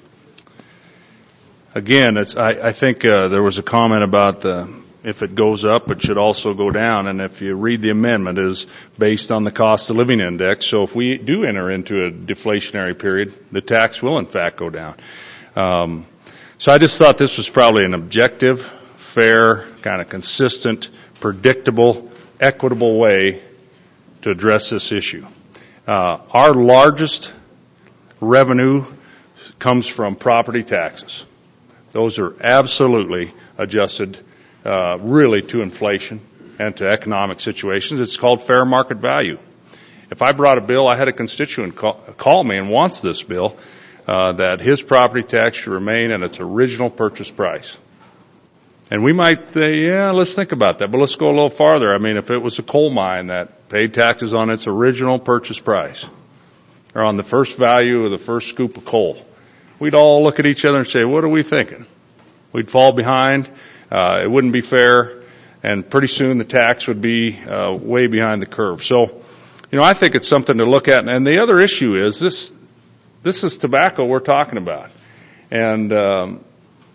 again, it's, I, I think uh, there was a comment about the, if it goes up, it should also go down. And if you read the amendment, it is based on the cost of living index. So if we do enter into a deflationary period, the tax will in fact go down. Um, so I just thought this was probably an objective, fair, kind of consistent, predictable, equitable way to address this issue. Uh, our largest revenue comes from property taxes. Those are absolutely adjusted uh, really to inflation and to economic situations. It's called fair market value. If I brought a bill, I had a constituent call, call me and wants this bill, uh, that his property tax should remain at its original purchase price. And we might say, yeah, let's think about that, but let's go a little farther. I mean, if it was a coal mine that paid taxes on its original purchase price, or on the first value of the first scoop of coal, we'd all look at each other and say, what are we thinking? We'd fall behind, uh, it wouldn't be fair, and pretty soon the tax would be uh, way behind the curve. So, you know, I think it's something to look at. And the other issue is this, this is tobacco we're talking about. And um,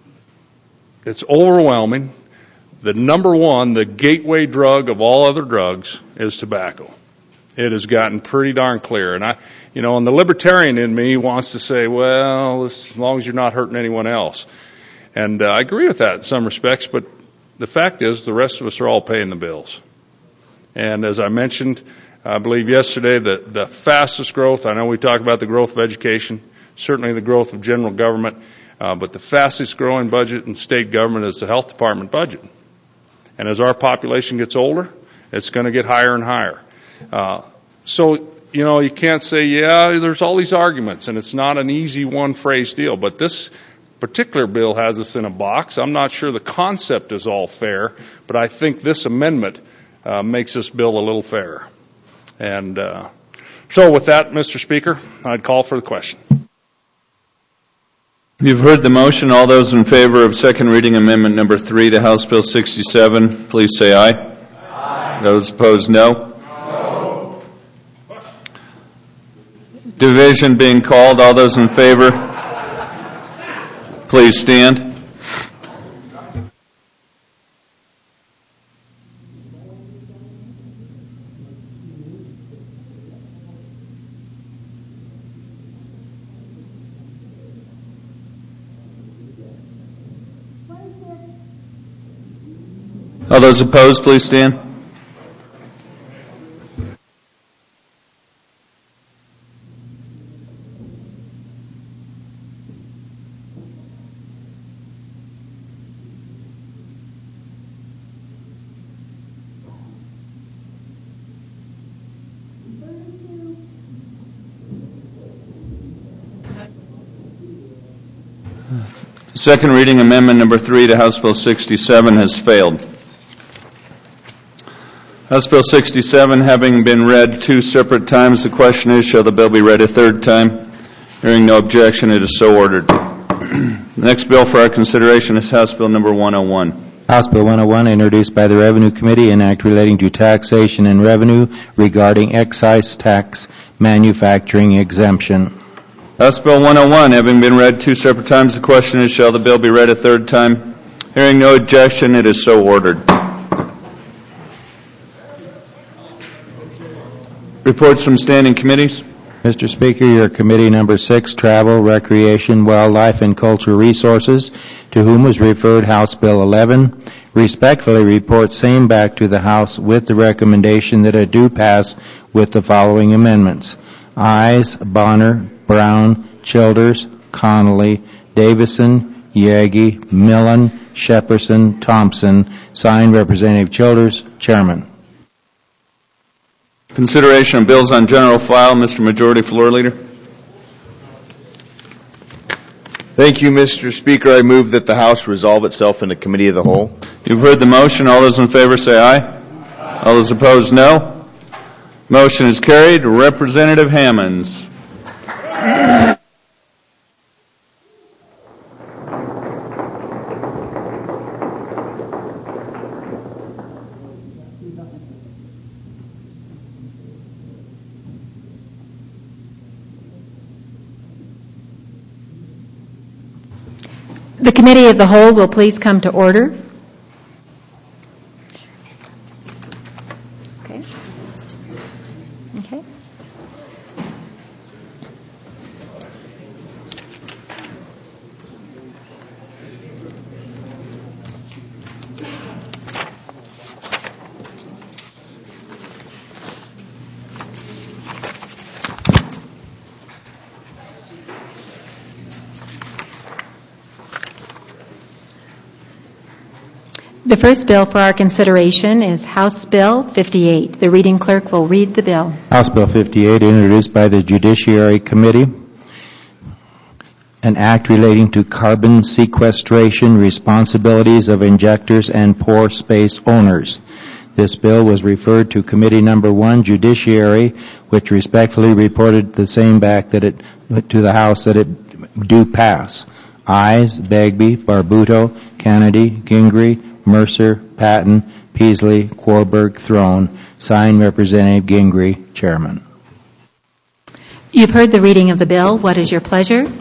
it's overwhelming. The number one, the gateway drug of all other drugs is tobacco. It has gotten pretty darn clear. And I, you know, and the libertarian in me wants to say, well, as long as you're not hurting anyone else. And uh, I agree with that in some respects, but the fact is the rest of us are all paying the bills. And as I mentioned, I believe yesterday, that the fastest growth, I know we talk about the growth of education, certainly the growth of general government, uh, but the fastest growing budget in state government is the health department budget. And as our population gets older, it's going to get higher and higher. Uh, so, you know, you can't say, yeah, there's all these arguments, and it's not an easy one-phrase deal. But this particular bill has us in a box. I'm not sure the concept is all fair, but I think this amendment uh, makes this bill a little fairer. And uh, so with that, Mister Speaker, I'd call for the question. You've heard the motion. All those in favor of second reading amendment number three to House Bill sixty-seven, please say aye. Aye. Those opposed, no. No. Division being called. All those in favor, please stand. All those opposed, please stand. Second reading amendment number three to House Bill sixty-seven has failed. House Bill sixty-seven having been read two separate times, the question is, shall the bill be read a third time? Hearing no objection, it is so ordered. The next bill for our consideration is House Bill number one oh one. House Bill one oh one, introduced by the Revenue Committee, an act relating to taxation and revenue regarding excise tax manufacturing exemption. House Bill one oh one having been read two separate times, the question is, shall the bill be read a third time? Hearing no objection, it is so ordered. Reports from standing committees. Mister Speaker, your committee number six, Travel, Recreation, Wildlife, and Cultural Resources, to whom was referred House Bill eleven, respectfully reports same back to the House with the recommendation that it do pass with the following amendments. Ayes, Bonner, Brown, Childers, Connolly, Davison, Yagi, Millen, Shepperson, Thompson. Signed, Representative Childers, Chairman. Consideration of bills on general file. Mister Majority Floor Leader. Thank you, Mister Speaker. I move that the House resolve itself in a committee of the whole. You've heard the motion. All those in favor say aye. Aye. All those opposed, no. Motion is carried. Representative Hammonds. The Committee of the Whole will please come to order. Okay. Okay. The first bill for our consideration is House Bill fifty-eight. The reading clerk will read the bill. House Bill fifty-eight, introduced by the Judiciary Committee, an act relating to carbon sequestration responsibilities of injectors and pore space owners. This bill was referred to Committee Number One, Judiciary, which respectfully reported the same back that it to the House that it do pass. Ayes: Bagby, Barbuto, Kennedy, Gingrey, Mercer, Patton, Peasley, Quarberg, Throne. Signed, Representative Gingrey, Chairman. You've heard the reading of the bill. What is your pleasure?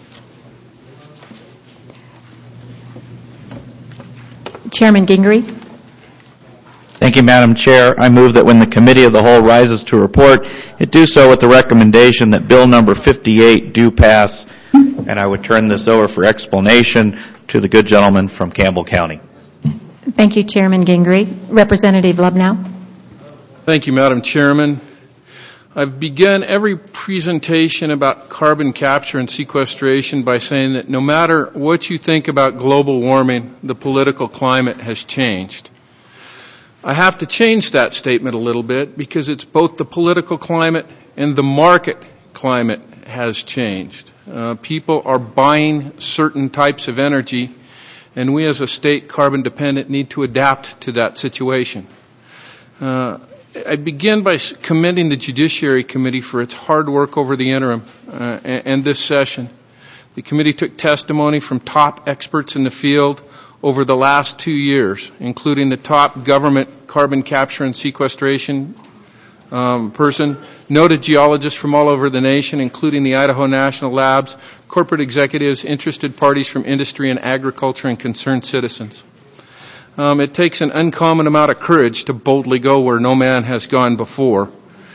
Chairman Gingrey. Thank you, Madam Chair. I move that when the Committee of the Whole rises to report, it do so with the recommendation that Bill number fifty-eight do pass, and I would turn this over for explanation to the good gentleman from Campbell County. Thank you, Chairman Gingrey. Representative Lubnow. Thank you, Madam Chairman. I've begun every presentation about carbon capture and sequestration by saying that no matter what you think about global warming, the political climate has changed. I have to change that statement a little bit because it's both the political climate and the market climate has changed. Uh, people are buying certain types of energy, and we as a state carbon dependent need to adapt to that situation. Uh, I begin by commending the Judiciary Committee for its hard work over the interim uh, and, and this session. The committee took testimony from top experts in the field over the last two years, including the top government carbon capture and sequestration um, person, noted geologists from all over the nation, including the Idaho National Labs, corporate executives, interested parties from industry and agriculture, and concerned citizens. Um, it takes an uncommon amount of courage to boldly go where no man has gone before,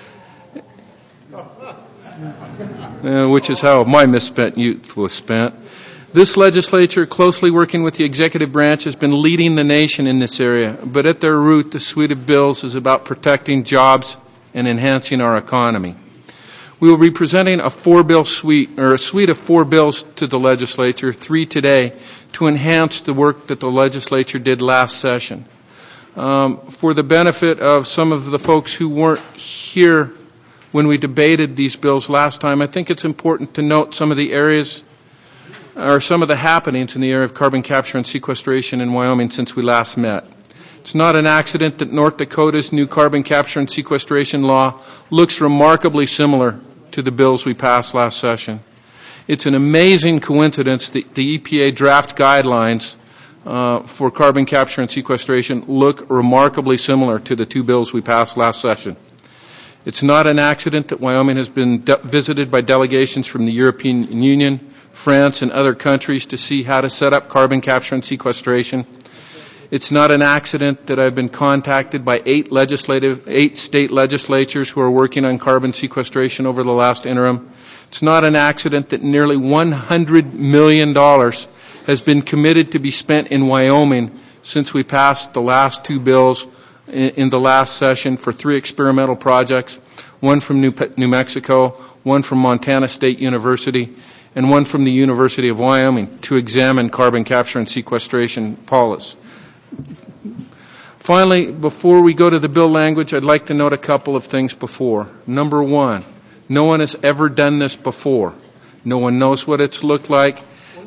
uh, which is how my misspent youth was spent. This legislature, closely working with the executive branch, has been leading the nation in this area, but at their root, the suite of bills is about protecting jobs and enhancing our economy. We will be presenting a four-bill suite, or a suite of four bills to the legislature, three today, to enhance the work that the legislature did last session. Um, for the benefit of some of the folks who weren't here when we debated these bills last time, I think it's important to note some of the areas or some of the happenings in the area of carbon capture and sequestration in Wyoming since we last met. It's not an accident that North Dakota's new carbon capture and sequestration law looks remarkably similar to the bills we passed last session. It's an amazing coincidence that the E P A draft guidelines uh, for carbon capture and sequestration look remarkably similar to the two bills we passed last session. It's not an accident that Wyoming has been de- visited by delegations from the European Union, France, and other countries to see how to set up carbon capture and sequestration. It's not an accident that I've been contacted by eight legislative, eight state legislatures who are working on carbon sequestration over the last interim. It's not an accident that nearly one hundred million dollars has been committed to be spent in Wyoming since we passed the last two bills in, in the last session for three experimental projects, one from New, New Mexico, one from Montana State University, and one from the University of Wyoming to examine carbon capture and sequestration policies. Finally, before we go to the bill language, I'd like to note a couple of things before. Number one, no one has ever done this before. No one knows what it's looked like.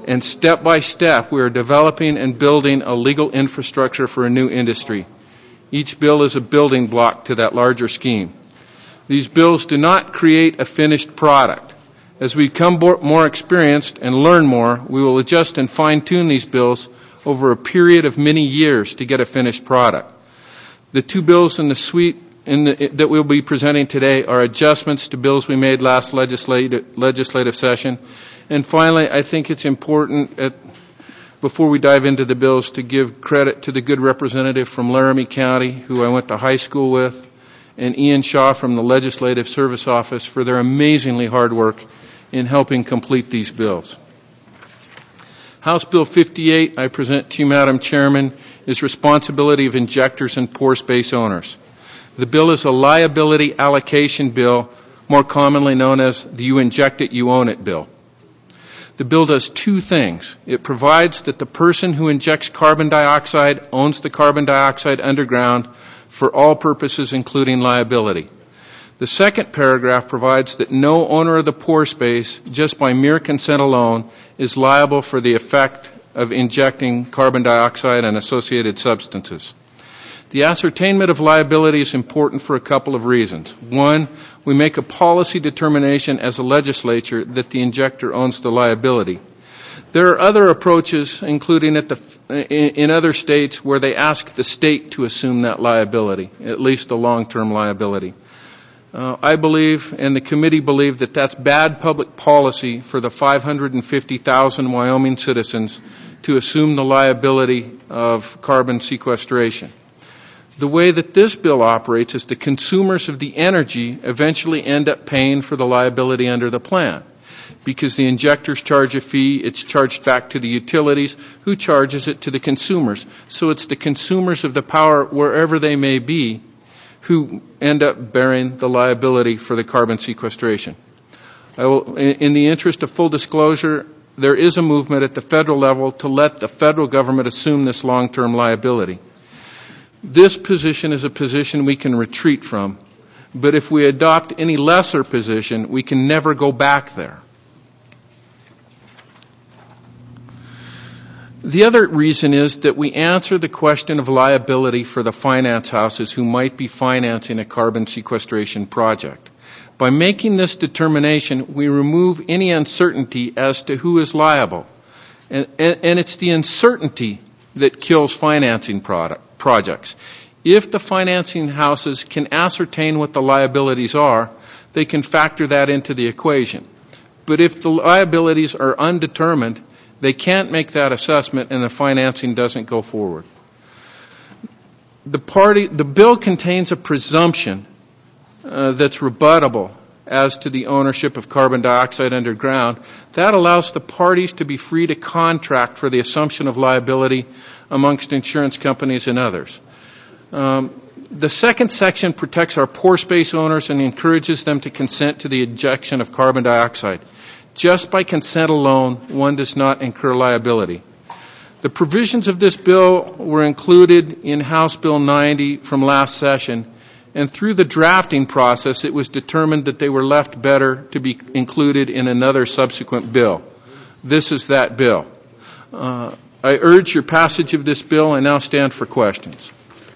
And step by step, we are developing and building a legal infrastructure for a new industry. Each bill is a building block to that larger scheme. These bills do not create a finished product. As we become more experienced and learn more, we will adjust and fine-tune these bills over a period of many years to get a finished product. The two bills in the suite in the, that we'll be presenting today are adjustments to bills we made last legislative, legislative session. And finally, I think it's important, at, before we dive into the bills, to give credit to the good representative from Laramie County, who I went to high school with, and Ian Shaw from the Legislative Service Office for their amazingly hard work in helping complete these bills. House Bill fifty-eight, I present to you, Madam Chairman, is responsibility of injectors and pore space owners. The bill is a liability allocation bill, more commonly known as the You Inject It, You Own It bill. The bill does two things. It provides that the person who injects carbon dioxide owns the carbon dioxide underground for all purposes, including liability. The second paragraph provides that no owner of the pore space, just by mere consent alone, is liable for the effect of injecting carbon dioxide and associated substances. The ascertainment of liability is important for a couple of reasons. One, we make a policy determination as a legislature that the injector owns the liability. There are other approaches, including at the, in other states, where they ask the state to assume that liability, at least the long-term liability. Uh, I believe, and the committee believe, that that's bad public policy for the five hundred fifty thousand Wyoming citizens to assume the liability of carbon sequestration. The way that this bill operates is the consumers of the energy eventually end up paying for the liability under the plan. Because the injectors charge a fee, it's charged back to the utilities, who charges it to the consumers. So it's the consumers of the power, wherever they may be, who end up bearing the liability for the carbon sequestration. I will, in the interest of full disclosure, there is a movement at the federal level to let the federal government assume this long-term liability. This position is a position we can retreat from, but if we adopt any lesser position, we can never go back there. The other reason is that we answer the question of liability for the finance houses who might be financing a carbon sequestration project. By making this determination, we remove any uncertainty as to who is liable. And, and, and it's the uncertainty that kills financing product, projects. If the financing houses can ascertain what the liabilities are, they can factor that into the equation. But if the liabilities are undetermined, they can't make that assessment and the financing doesn't go forward. The, party, the bill contains a presumption uh, that's rebuttable as to the ownership of carbon dioxide underground. That allows the parties to be free to contract for the assumption of liability amongst insurance companies and others. Um, the second section protects our pore space owners and encourages them to consent to the injection of carbon dioxide. Just by consent alone, one does not incur liability. The provisions of this bill were included in House Bill ninety from last session, and through the drafting process, it was determined that they were left better to be included in another subsequent bill. This is that bill. Uh, I urge your passage of this bill. I now stand for questions.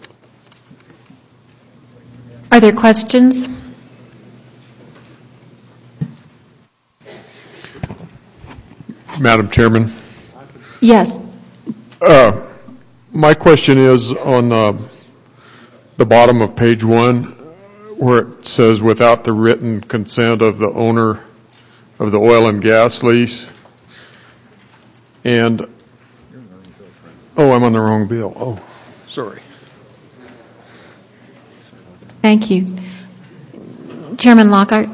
Are there questions? Madam Chairman? Yes. Uh, my question is on uh, the bottom of page one, where it says without the written consent of the owner of the oil and gas lease. And, oh, I'm on the wrong bill. Oh, sorry. Thank you. Chairman Lockhart.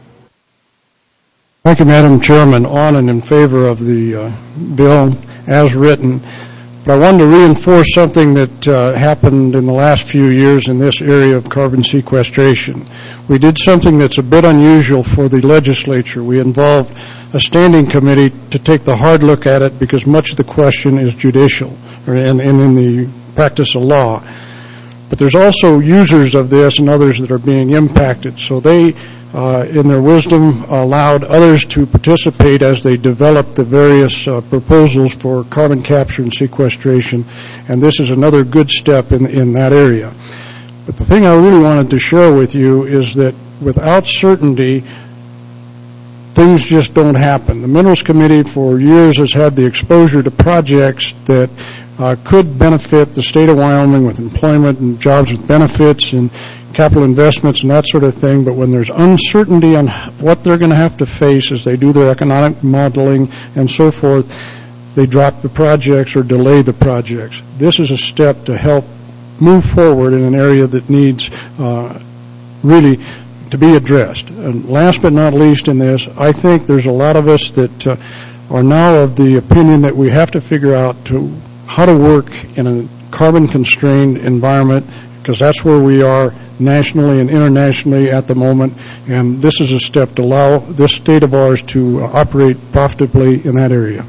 Thank you, Madam Chairman. On and in favor of the uh, bill as written. But I wanted to reinforce something that uh, happened in the last few years in this area of carbon sequestration. We did something that's a bit unusual for the legislature. We involved a standing committee to take the hard look at it because much of the question is judicial or, and, and in the practice of law. But there's also users of this and others that are being impacted. So they uh, in their wisdom, allowed others to participate as they developed the various uh, proposals for carbon capture and sequestration, and this is another good step in, in that area. But the thing I really wanted to share with you is that without certainty, things just don't happen. The Minerals Committee for years has had the exposure to projects that uh, could benefit the state of Wyoming with employment and jobs with benefits and capital investments and that sort of thing, but when there's uncertainty on what they're going to have to face as they do their economic modeling and so forth, they drop the projects or delay the projects. This is a step to help move forward in an area that needs uh, really to be addressed. And last but not least in this, I think there's a lot of us that uh, are now of the opinion that we have to figure out to how to work in a carbon-constrained environment, because that's where we are nationally and internationally at the moment, and this is a step to allow this state of ours to uh, operate profitably in that area.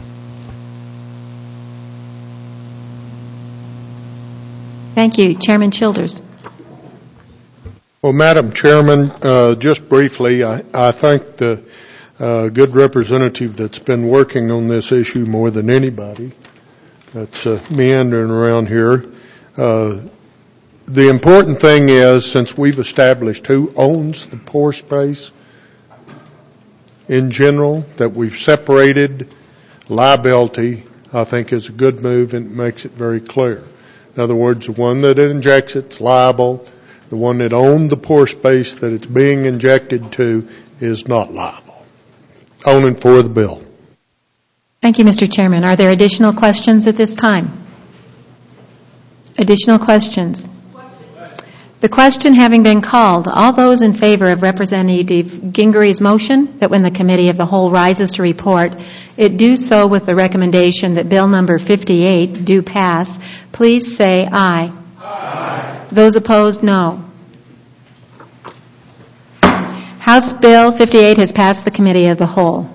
Thank you. Chairman Childers. Well, Madam Chairman, uh, just briefly, I, I think the uh, good representative that's been working on this issue more than anybody that's uh, meandering around here, uh, the important thing is, since we've established who owns the pore space in general, that we've separated liability, I think is a good move and makes it very clear. In other words, the one that injects it's liable. The one that owned the pore space that it's being injected to is not liable. On and for the bill. Thank you, Mister Chairman. Are there additional questions at this time? Additional questions? The question having been called, all those in favor of Representative Gingri's motion that when the Committee of the Whole rises to report, it do so with the recommendation that Bill number fifty-eight do pass, please say aye. Aye. Those opposed, no. House Bill fifty-eight has passed the Committee of the Whole.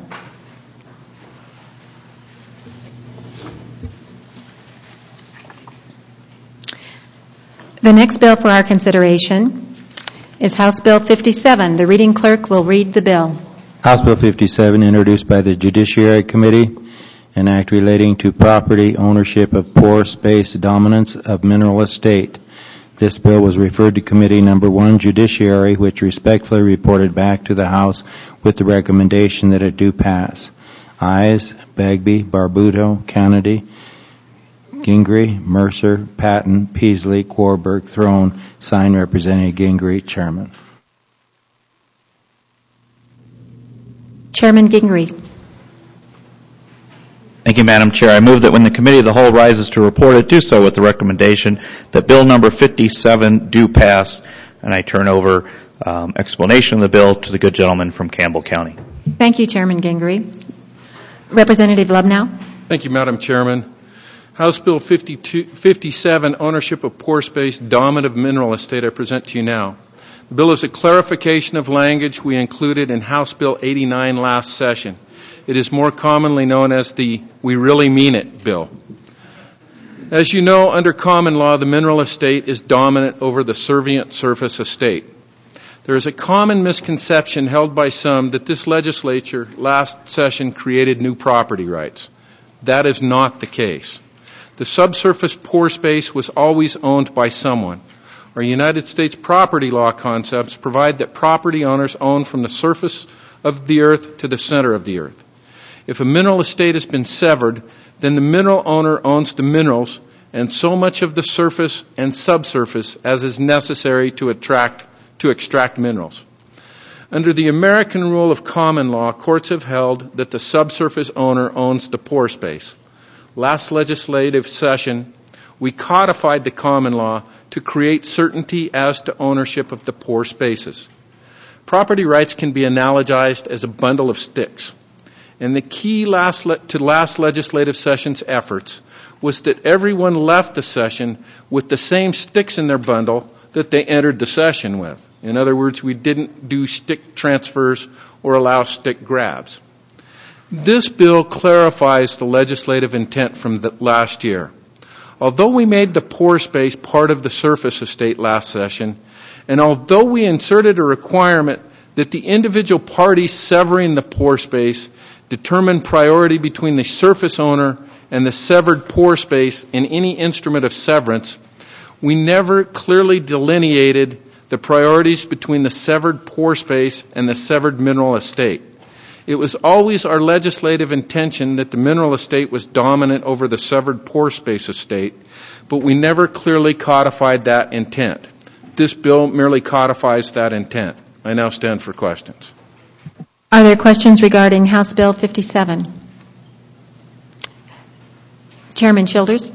The next bill for our consideration is House Bill fifty-seven. The reading clerk will read the bill. House Bill fifty-seven, introduced by the Judiciary Committee, an act relating to property ownership of pore space dominance of mineral estate. This bill was referred to Committee Number One, Judiciary, which respectfully reported back to the House with the recommendation that it do pass. Ayes, Bagby, Barbuto, Kennedy, Gingri, Mercer, Patton, Peasley, Quarberg, Throne. Signed, Representative Gingri, Chairman. Chairman Gingri. Thank you, Madam Chair. I move that when the Committee of the Whole rises to report it, do so with the recommendation that Bill number fifty-seven do pass, and I turn over um, explanation of the bill to the good gentleman from Campbell County. Thank you, Chairman Gingri. Representative Lubnow. Thank you, Madam Chairman. House Bill fifty-seven, Ownership of Pore Space Dominant Mineral Estate, I present to you now. The bill is a clarification of language we included in House Bill eighty-nine last session. It is more commonly known as the We Really Mean It bill. As you know, under common law, the mineral estate is dominant over the servient surface estate. There is a common misconception held by some that this legislature last session created new property rights. That is not the case. The subsurface pore space was always owned by someone. Our United States property law concepts provide that property owners own from the surface of the earth to the center of the earth. If a mineral estate has been severed, then the mineral owner owns the minerals and so much of the surface and subsurface as is necessary to attract, to extract minerals. Under the American rule of common law, courts have held that the subsurface owner owns the pore space. Last legislative session, we codified the common law to create certainty as to ownership of the pore spaces. Property rights can be analogized as a bundle of sticks. And the key last le- to last legislative session's efforts was that everyone left the session with the same sticks in their bundle that they entered the session with. In other words, we didn't do stick transfers or allow stick grabs. This bill clarifies the legislative intent from the last year. Although we made the pore space part of the surface estate last session, and although we inserted a requirement that the individual parties severing the pore space determine priority between the surface owner and the severed pore space in any instrument of severance, we never clearly delineated the priorities between the severed pore space and the severed mineral estate. It was always our legislative intention that the mineral estate was dominant over the severed pore space estate, but we never clearly codified that intent. This bill merely codifies that intent. I now stand for questions. Are there questions regarding House Bill fifty-seven? Chairman Childers.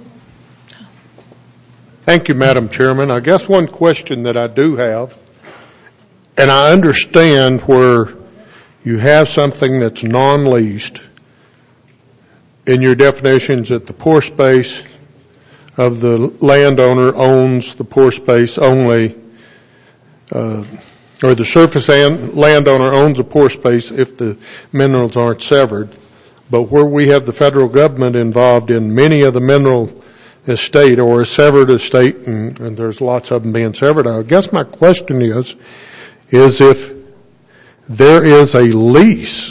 Thank you, Madam Chairman. I guess one question that I do have, and I understand where you have something that's non-leased in your definitions that the pore space of the landowner owns the pore space only, uh, or the surface and landowner owns the pore space if the minerals aren't severed. But where we have the federal government involved in many of the mineral estate or a severed estate, and, and there's lots of them being severed, I guess my question is, is if there is a lease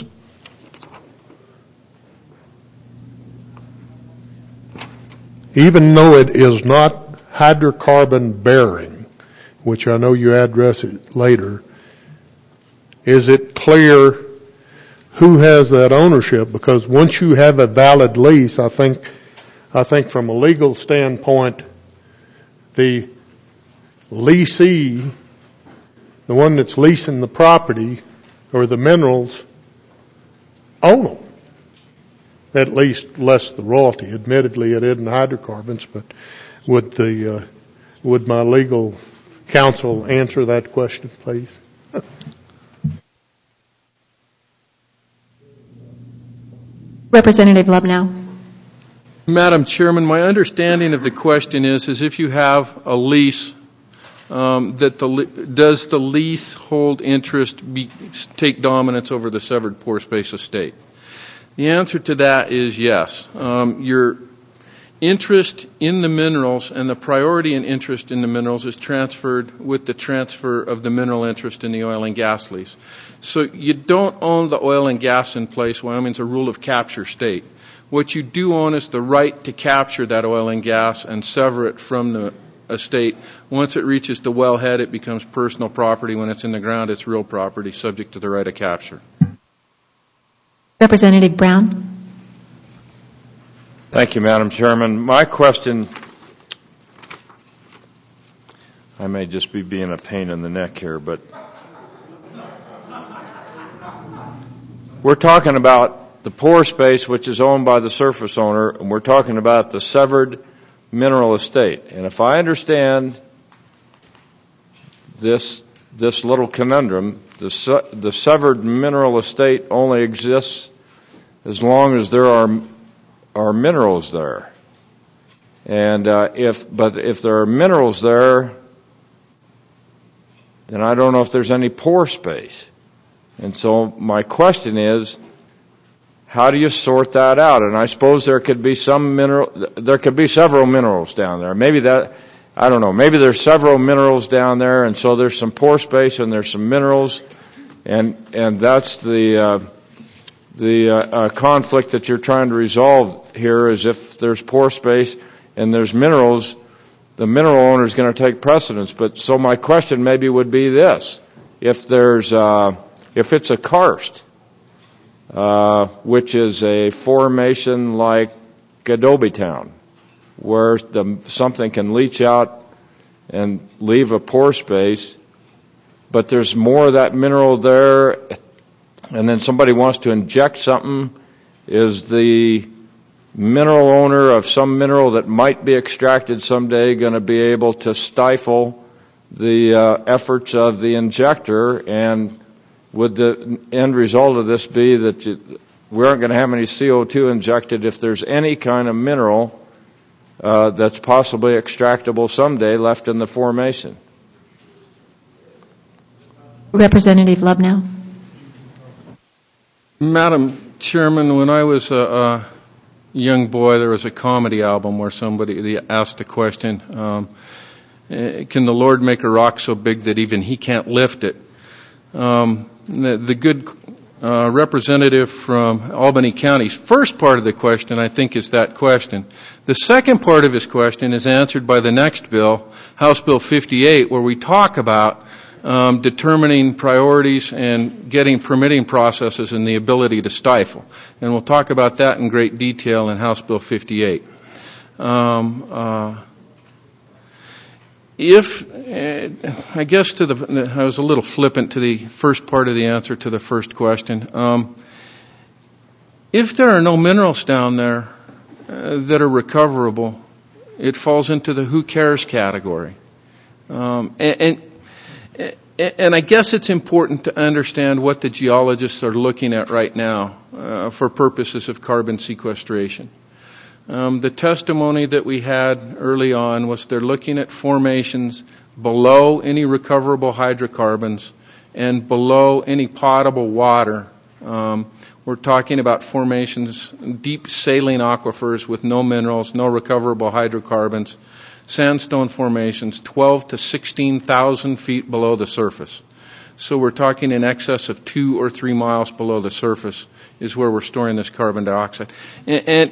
even though it is not hydrocarbon bearing, which I know you address it later, is it clear who has that ownership? Because once you have a valid lease, I think, I think from a legal standpoint, the leasee, the one that's leasing the property or the minerals, own them. At least less the royalty. Admittedly, it isn't hydrocarbons, but would the uh, would my legal counsel answer that question, please? Representative Lubnow. Madam Chairman, my understanding of the question is, is if you have a lease, um, that the does the leasehold interest be, take dominance over the severed pore space estate? The answer to that is yes. Um, your interest in the minerals and the priority and interest in the minerals is transferred with the transfer of the mineral interest in the oil and gas lease. So you don't own the oil and gas in place. Wyoming's a rule of capture state. What you do own is the right to capture that oil and gas and sever it from the estate. Once it reaches the wellhead, it becomes personal property. When it's in the ground, it's real property, subject to the right of capture. Representative Brown. Thank you, Madam Chairman. My question, I may just be being a pain in the neck here, but we're talking about the pore space, which is owned by the surface owner, and we're talking about the severed mineral estate. And if I understand this this little conundrum, the se- the severed mineral estate only exists as long as there are are minerals there. And uh, if but if there are minerals there, then I don't know if there's any pore space. And so my question is, how do you sort that out? And I suppose there could be some mineral, there could be several minerals down there. Maybe that, I don't know, maybe there's several minerals down there, and so there's some pore space and there's some minerals, and and that's the uh, the uh, uh, conflict that you're trying to resolve here. Is if there's pore space and there's minerals, the mineral owner is going to take precedence. But so my question maybe would be this: if there's uh, if it's a karst, uh, which is a formation like Adobe Town, where the, something can leach out and leave a pore space, but there's more of that mineral there, and then somebody wants to inject something, is the mineral owner of some mineral that might be extracted someday going to be able to stifle the uh, efforts of the injector? And would the end result of this be that you, we aren't going to have any C O two injected if there's any kind of mineral Uh, that's possibly extractable someday left in the formation? Representative Lubnow. Madam Chairman, when I was a, a young boy, there was a comedy album where somebody asked the question, um, can the Lord make a rock so big that even he can't lift it? um, the, the good uh, representative from Albany County's first part of the question, I think, is that question. The second part of his question is answered by the next bill, House Bill fifty-eight, where we talk about um, determining priorities and getting permitting processes and the ability to stifle. And we'll talk about that in great detail in House Bill fifty-eight. Um, uh, if, uh, I guess to the, I was a little flippant to the first part of the answer to the first question. Um, if there are no minerals down there uh, that are recoverable, it falls into the who cares category. Um, and, and, and I guess it's important to understand what the geologists are looking at right now uh, for purposes of carbon sequestration. Um, the testimony that we had early on was they're looking at formations below any recoverable hydrocarbons and below any potable water. Um, we're talking about formations, deep saline aquifers with no minerals, no recoverable hydrocarbons, sandstone formations twelve to sixteen thousand feet below the surface. So we're talking in excess of two or three miles below the surface is where we're storing this carbon dioxide. And, and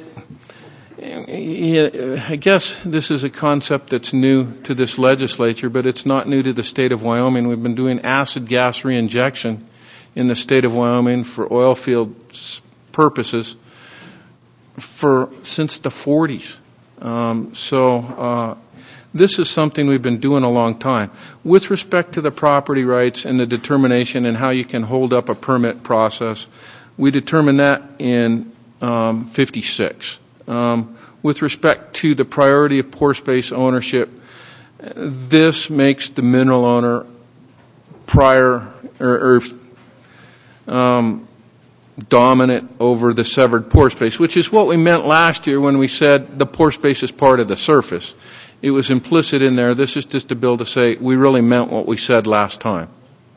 I guess this is a concept that's new to this legislature, but it's not new to the state of Wyoming. We've been doing acid gas reinjection in the state of Wyoming for oil field purposes for since the forties. Um, so uh, this is something we've been doing a long time. With respect to the property rights and the determination and how you can hold up a permit process, we determined that in um, fifty-six. Um, with respect to the priority of pore space ownership, this makes the mineral owner prior or, or um, dominant over the severed pore space, which is what we meant last year when we said the pore space is part of the surface. It was implicit in there. This is just a bill to say we really meant what we said last time.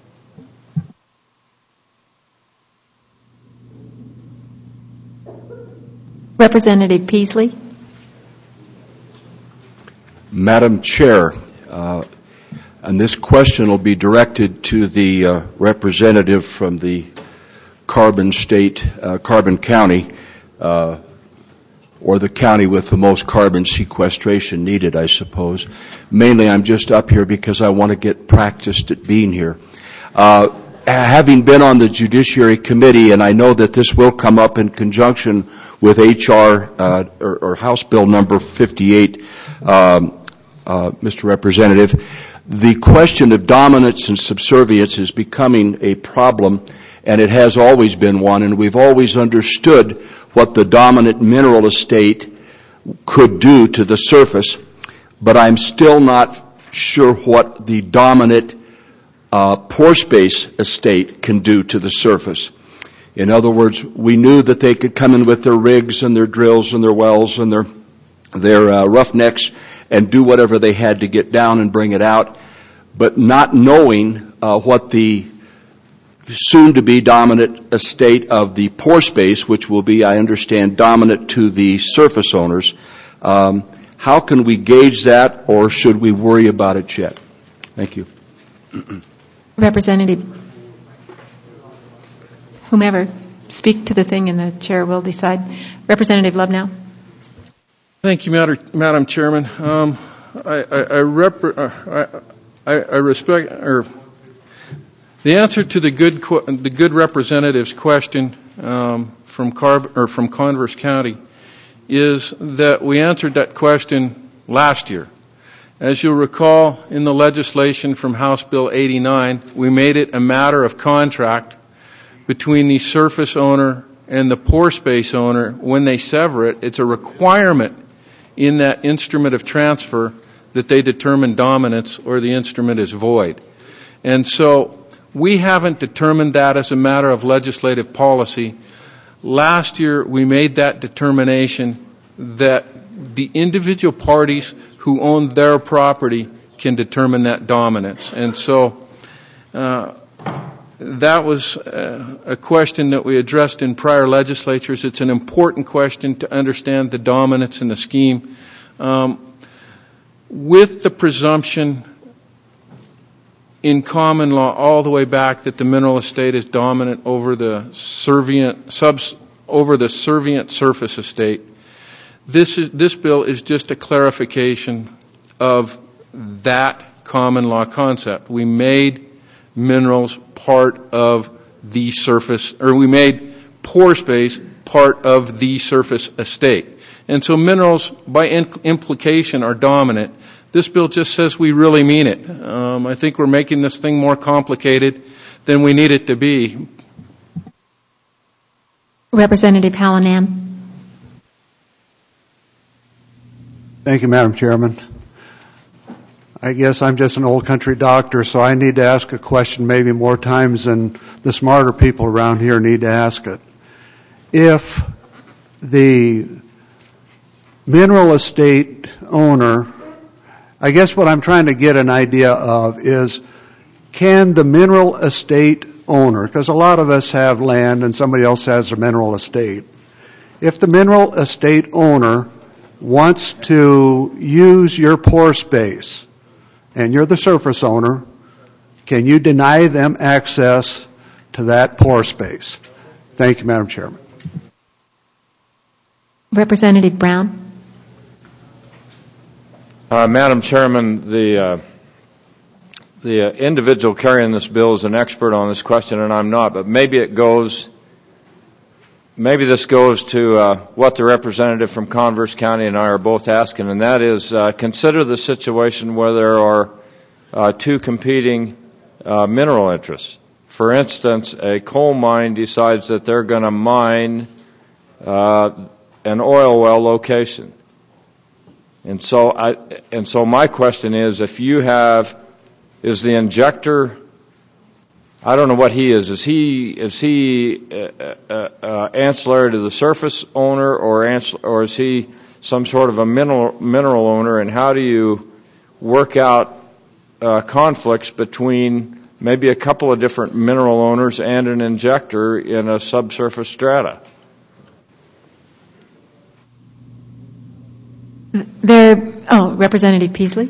Representative Peasley. Madam Chair, uh, and this question will be directed to the uh, representative from the Carbon State, uh, Carbon County, uh, or the county with the most carbon sequestration needed, I suppose. Mainly, I'm just up here because I want to get practiced at being here. Uh, having been on the Judiciary Committee, and I know that this will come up in conjunction with H R uh, or, or House Bill number fifty-eight, um, uh, Mister Representative, the question of dominance and subservience is becoming a problem, and it has always been one, and we've always understood what the dominant mineral estate could do to the surface, but I'm still not sure what the dominant uh, pore space estate can do to the surface. In other words, we knew that they could come in with their rigs and their drills and their wells and their their uh, roughnecks and do whatever they had to get down and bring it out, but not knowing uh, what the soon-to-be dominant estate of the pore space, which will be, I understand, dominant to the surface owners. Um, how can we gauge that, or should we worry about it yet? Thank you. Representative, whomever, speak to the thing and the chair will decide. Representative Lubnow. Thank you, Madam Chairman. Um, I, I, I, rep, uh, I, I respect, or the answer to the good the good representative's question um, from Carb, or from Converse County is that we answered that question last year. As you'll recall, in the legislation from House Bill eighty-nine, we made it a matter of contract between the surface owner and the pore space owner. When they sever it, it's a requirement in that instrument of transfer that they determine dominance or the instrument is void. And so we haven't determined that as a matter of legislative policy. Last year, we made that determination that the individual parties who own their property can determine that dominance. And so uh, that was uh, a question that we addressed in prior legislatures. It's an important question to understand the dominance in the scheme. Um, with the presumption in common law all the way back that the mineral estate is dominant over the servient subs over the servient surface estate. This is this bill is just a clarification of that common law concept. We made minerals part of the surface, or we made pore space part of the surface estate. And so minerals, by implication, are dominant. This bill just says we really mean it. Um, I think we're making this thing more complicated than we need it to be. Representative Hallinan. Thank you, Madam Chairman. I guess I'm just an old country doctor, so I need to ask a question maybe more times than the smarter people around here need to ask it. If the mineral estate owner, I guess what I'm trying to get an idea of is, can the mineral estate owner, because a lot of us have land and somebody else has a mineral estate, if the mineral estate owner wants to use your pore space and you're the surface owner, can you deny them access to that pore space? Thank you, Madam Chairman. Representative Brown. Uh, Madam Chairman, the uh, the uh, individual carrying this bill is an expert on this question, and I'm not. But maybe it goes, maybe this goes to uh, what the representative from Converse County and I are both asking, and that is, uh, consider the situation where there are uh, two competing uh, mineral interests. For instance, a coal mine decides that they're going to mine uh, an oil well location. And so I, and so my question is, if you have, is the injector, I don't know what he is, is he, is he uh, uh, uh, ancillary to the surface owner, or ancil- or is he some sort of a mineral, mineral owner, and how do you work out uh, conflicts between maybe a couple of different mineral owners and an injector in a subsurface strata? There, oh, Representative Peasley.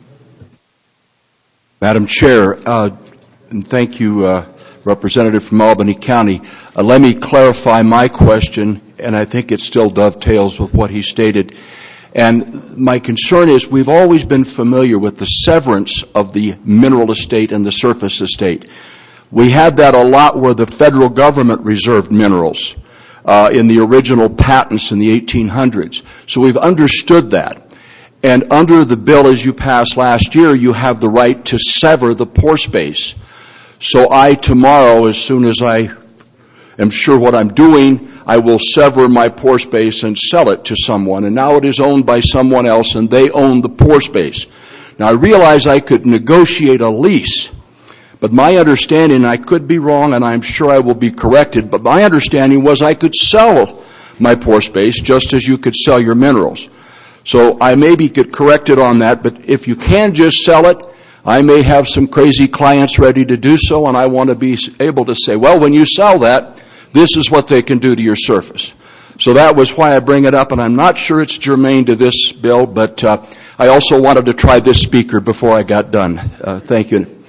Madam Chair, uh, and thank you, uh, Representative from Albany County. Uh, let me clarify my question, and I think it still dovetails with what he stated. And my concern is, we've always been familiar with the severance of the mineral estate and the surface estate. We had that a lot where the federal government reserved minerals uh, in the original patents in the eighteen hundreds. So we've understood that. And under the bill as you passed last year, you have the right to sever the pore space. So I, tomorrow, as soon as I am sure what I'm doing, I will sever my pore space and sell it to someone. And now it is owned by someone else, and they own the pore space. Now, I realize I could negotiate a lease, but my understanding, and I could be wrong, and I'm sure I will be corrected, but my understanding was I could sell my pore space just as you could sell your minerals. So I maybe get corrected on that, but if you can just sell it, I may have some crazy clients ready to do so, and I want to be able to say, well, when you sell that, this is what they can do to your surface. So that was why I bring it up, and I'm not sure it's germane to this bill, but uh, I also wanted to try this speaker before I got done. Uh, thank you.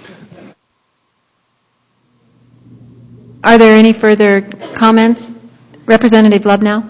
Are there any further comments? Representative Lubnow.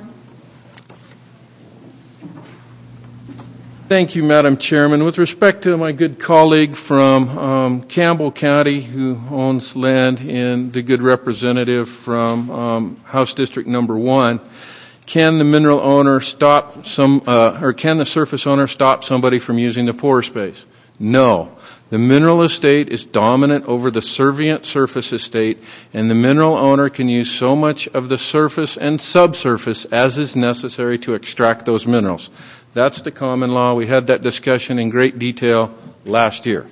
Thank you, Madam Chairman. With respect to my good colleague from um, Campbell County, who owns land, and the good representative from um, House District Number One, can the mineral owner stop some, uh, or can the surface owner stop somebody from using the pore space? No. The mineral estate is dominant over the servient surface estate, and the mineral owner can use so much of the surface and subsurface as is necessary to extract those minerals. That's the common law. We had that discussion in great detail last year.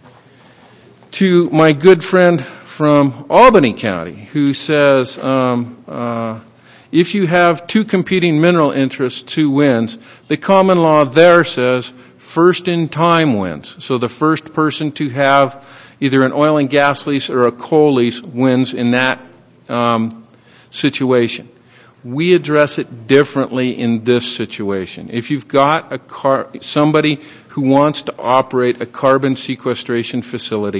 To my good friend from Albany County, who says um, uh, if you have two competing mineral interests, two wins, the common law there says first in time wins. So the first person to have either an oil and gas lease or a coal lease wins in that um, situation. We address it differently in this situation. If you've got a car, somebody who wants to operate a carbon sequestration facility,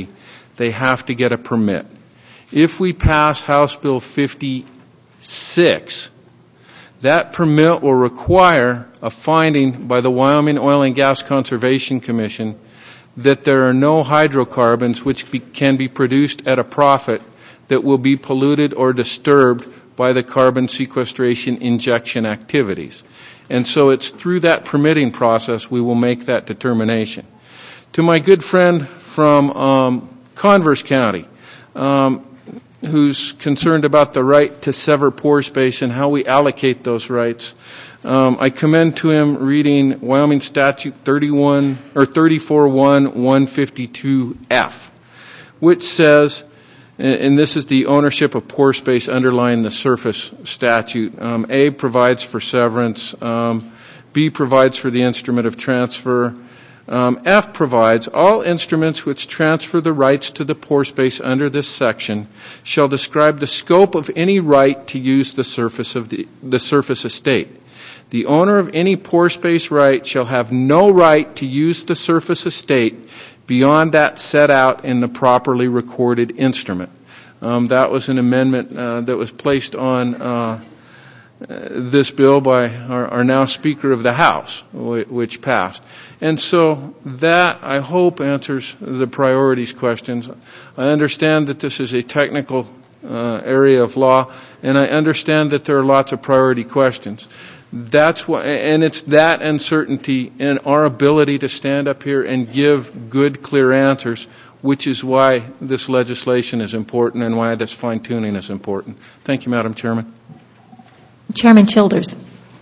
they have to get a permit. If we pass House Bill fifty-six, that permit will require a finding by the Wyoming Oil and Gas Conservation Commission that there are no hydrocarbons which be, can be produced at a profit that will be polluted or disturbed by the carbon sequestration injection activities. And so it's through that permitting process we will make that determination. To my good friend from um, Converse County, um, who's concerned about the right to sever pore space and how we allocate those rights, um, I commend to him reading Wyoming Statute thirty-one or thirty-four one one fifty-two F, which says, and this is the ownership of pore space underlying the surface statute. Um, A provides for severance. Um, B provides for the instrument of transfer. Um, F provides all instruments which transfer the rights to the pore space under this section shall describe the scope of any right to use the surface of the, the surface estate. The owner of any pore space right shall have no right to use the surface estate beyond that set out in the properly recorded instrument. Um, that was an amendment uh, that was placed on uh, this bill by our, our now Speaker of the House, which passed. And so that, I hope, answers the priorities questions. I understand that this is a technical uh, area of law, and I understand that there are lots of priority questions. That's what, and it's that uncertainty in our ability to stand up here and give good, clear answers, which is why this legislation is important and why this fine-tuning is important. Thank you, Madam Chairman. Chairman Childers.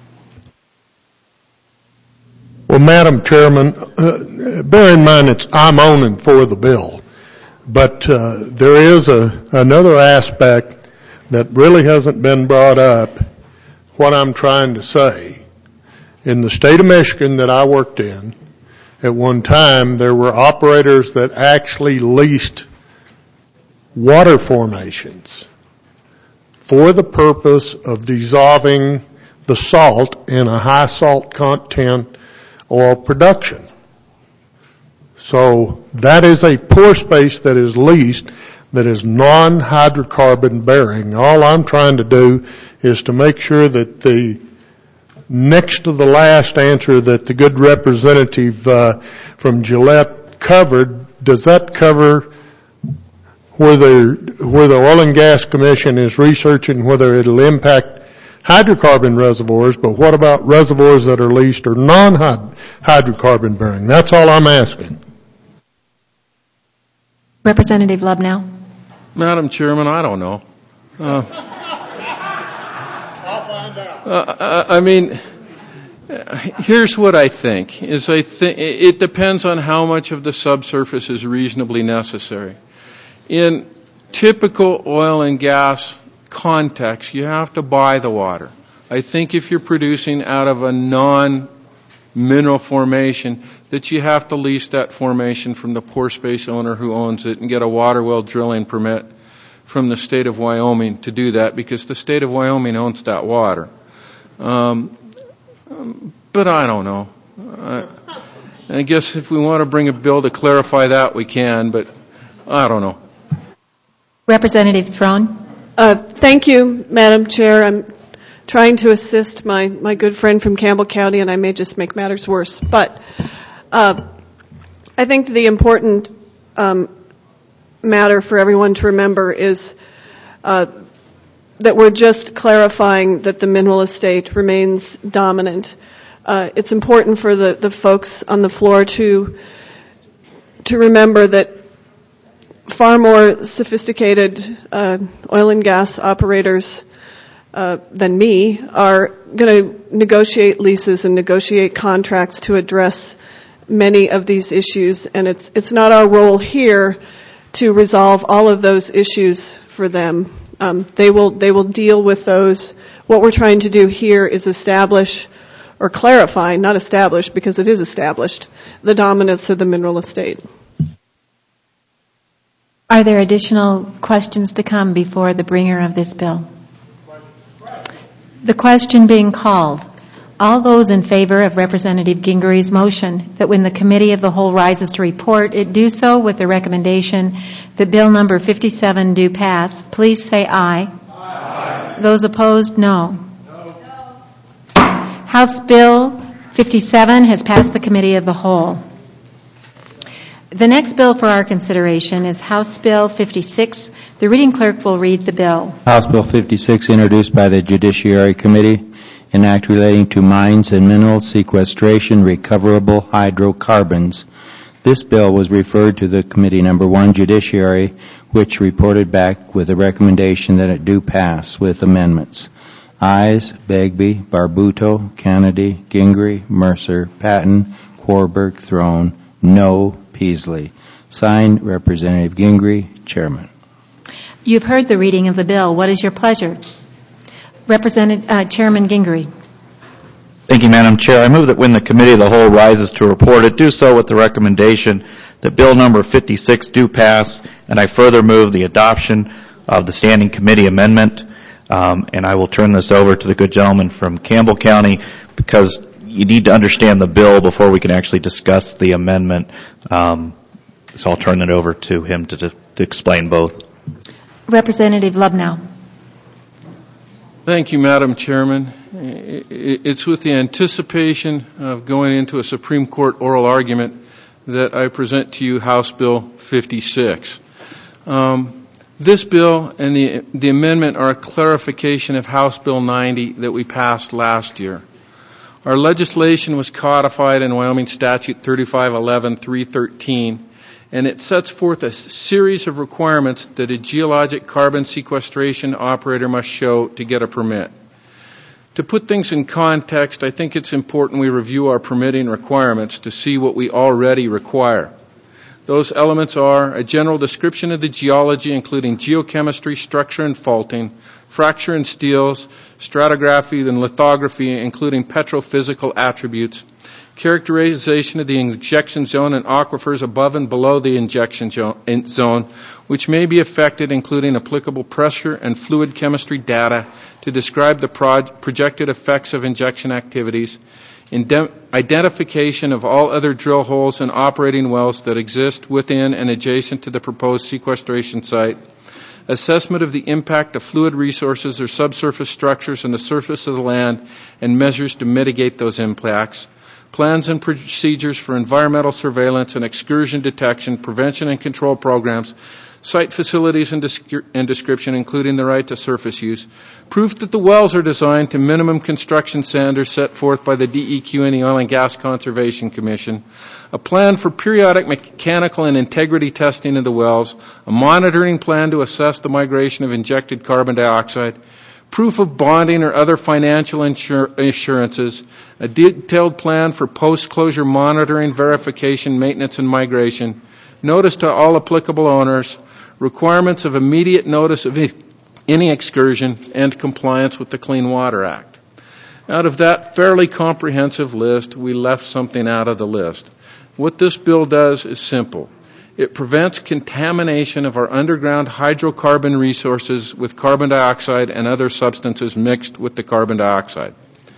Well, Madam Chairman, uh, bear in mind it's I'm on and for the bill, but uh, there is a, another aspect that really hasn't been brought up. What I'm trying to say, in the state of Michigan that I worked in, at one time there were operators that actually leased water formations for the purpose of dissolving the salt in a high salt content oil production. So that is a pore space that is leased that is non-hydrocarbon bearing. All I'm trying to do is to make sure that the next to the last answer that the good representative uh, from Gillette covered, does that cover where the where the Oil and Gas Commission is researching whether it'll impact hydrocarbon reservoirs, but what about reservoirs that are leased or non-hydrocarbon bearing? That's all I'm asking. Representative Lubnow. Madam Chairman, I don't know. Uh, uh, I mean, here's what I think, is I think it depends on how much of the subsurface is reasonably necessary. In typical oil and gas context, you have to buy the water. I think if you're producing out of a non-mineral formation, that you have to lease that formation from the pore space owner who owns it and get a water well drilling permit from the state of Wyoming to do that, because the state of Wyoming owns that water. Um, but I don't know. I, I guess if we want to bring a bill to clarify that, we can, but I don't know. Representative Throne. Uh, thank you, Madam Chair. I'm trying to assist my, my good friend from Campbell County, and I may just make matters worse. But uh, I think the important um, matter for everyone to remember is uh, that we're just clarifying that the mineral estate remains dominant. Uh, it's important for the, the folks on the floor to to remember that far more sophisticated uh, oil and gas operators uh, than me are going to negotiate leases and negotiate contracts to address many of these issues, and it's it's not our role here to resolve all of those issues for them. Um, they will they will deal with those. What we're trying to do here is establish or clarify, not establish because it is established, the dominance of the mineral estate. Are there additional questions to come before the bringer of this bill? The question being called. All those in favor of Representative Gingery's motion that when the Committee of the Whole rises to report, it do so with the recommendation that Bill number fifty-seven do pass, please say aye. Aye. Those opposed, no. No. House Bill fifty-seven has passed the Committee of the Whole. The next bill for our consideration is House Bill fifty-six. The reading clerk will read the bill. House Bill fifty-six, introduced by the Judiciary Committee, an act relating to mines and mineral sequestration, recoverable hydrocarbons. This bill was referred to the Committee Number One, Judiciary, which reported back with a recommendation that it do pass with amendments. Ayes, Begbie, Barbuto, Kennedy, Gingrey, Mercer, Patton, Warburg, Throne. No, Peasley. Signed, Representative Gingrey, Chairman. You've heard the reading of the bill. What is your pleasure? Representative uh, Chairman Gingrey. Thank you, Madam Chair. I move that when the Committee of the Whole rises to report, it do so with the recommendation that Bill number fifty-six do pass, and I further move the adoption of the Standing Committee amendment. Um, and I will turn this over to the good gentleman from Campbell County, because you need to understand the bill before we can actually discuss the amendment. Um, so I'll turn it over to him to, to, to explain both. Representative Lubnow. Thank you, Madam Chairman. It's with the anticipation of going into a Supreme Court oral argument that I present to you House Bill fifty-six. Um, this bill and the, the amendment are a clarification of House Bill ninety that we passed last year. Our legislation was codified in Wyoming Statute thirty-five eleven dash three thirteen, and it sets forth a series of requirements that a geologic carbon sequestration operator must show to get a permit. To put things in context, I think it's important we review our permitting requirements to see what we already require. Those elements are a general description of the geology, including geochemistry, structure and faulting, fracture and steels, stratigraphy and lithography, including petrophysical attributes, characterization of the injection zone and aquifers above and below the injection zone, which may be affected, including applicable pressure and fluid chemistry data to describe the projected effects of injection activities, identification of all other drill holes and operating wells that exist within and adjacent to the proposed sequestration site, assessment of the impact of fluid resources or subsurface structures on the surface of the land and measures to mitigate those impacts, plans and procedures for environmental surveillance and excursion detection, prevention and control programs, site facilities and, descri- and description, including the right to surface use, proof that the wells are designed to minimum construction standards set forth by the D E Q and the Oil and Gas Conservation Commission, a plan for periodic mechanical and integrity testing of the wells, a monitoring plan to assess the migration of injected carbon dioxide, proof of bonding or other financial insur- assurances, a detailed plan for post-closure monitoring, verification, maintenance, and migration, notice to all applicable owners, requirements of immediate notice of any excursion, and compliance with the Clean Water Act. Out of that fairly comprehensive list, we left something out of the list. What this bill does is simple. It prevents contamination of our underground hydrocarbon resources with carbon dioxide and other substances mixed with the carbon dioxide.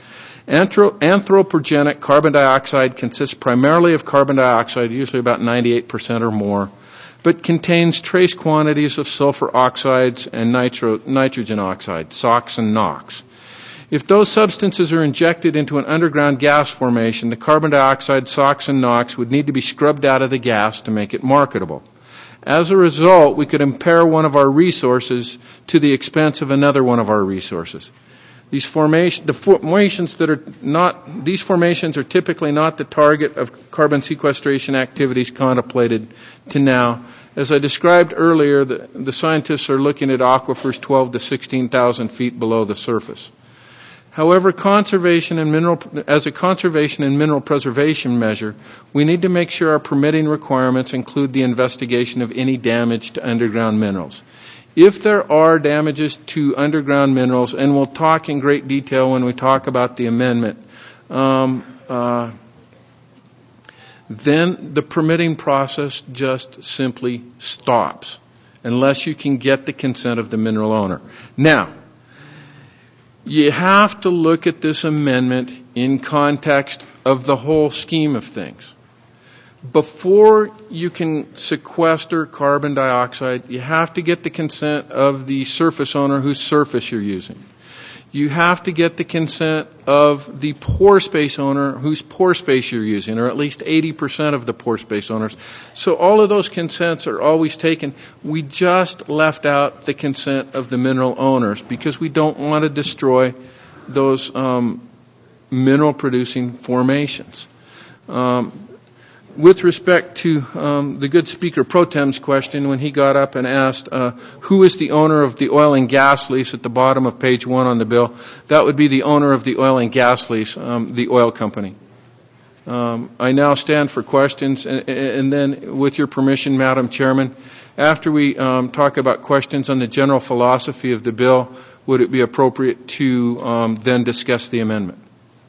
Anthro- anthropogenic carbon dioxide consists primarily of carbon dioxide, usually about ninety-eight percent or more, but contains trace quantities of sulfur oxides and nitro- nitrogen oxide, SOx and NOx. If those substances are injected into an underground gas formation, the carbon dioxide, SOx, and NOx would need to be scrubbed out of the gas to make it marketable. As a result, we could impair one of our resources to the expense of another one of our resources. These formation, the formations that are not, these formations are typically not the target of carbon sequestration activities contemplated to now. As I described earlier, the, the scientists are looking at aquifers twelve to sixteen thousand feet below the surface. However, conservation and mineral, as a conservation and mineral preservation measure, we need to make sure our permitting requirements include the investigation of any damage to underground minerals. If there are damages to underground minerals, and we'll talk in great detail when we talk about the amendment, um, uh, then the permitting process just simply stops unless you can get the consent of the mineral owner. Now, you have to look at this amendment in context of the whole scheme of things. before you can sequester carbon dioxide, you have to get the consent of the surface owner whose surface you're using. You have to get the consent of the pore space owner whose pore space you're using, or at least eighty percent of the pore space owners. So all of those consents are always taken. We just left out the consent of the mineral owners because we don't want to destroy those um, mineral producing formations. Um, With respect to um, the good Speaker Pro Tem's question when he got up and asked uh, who is the owner of the oil and gas lease at the bottom of page one on the bill, that would be the owner of the oil and gas lease, um, the oil company. Um, I now stand for questions, and, and then with your permission, Madam Chairman, after we um, talk about questions on the general philosophy of the bill, would it be appropriate to um, then discuss the amendment?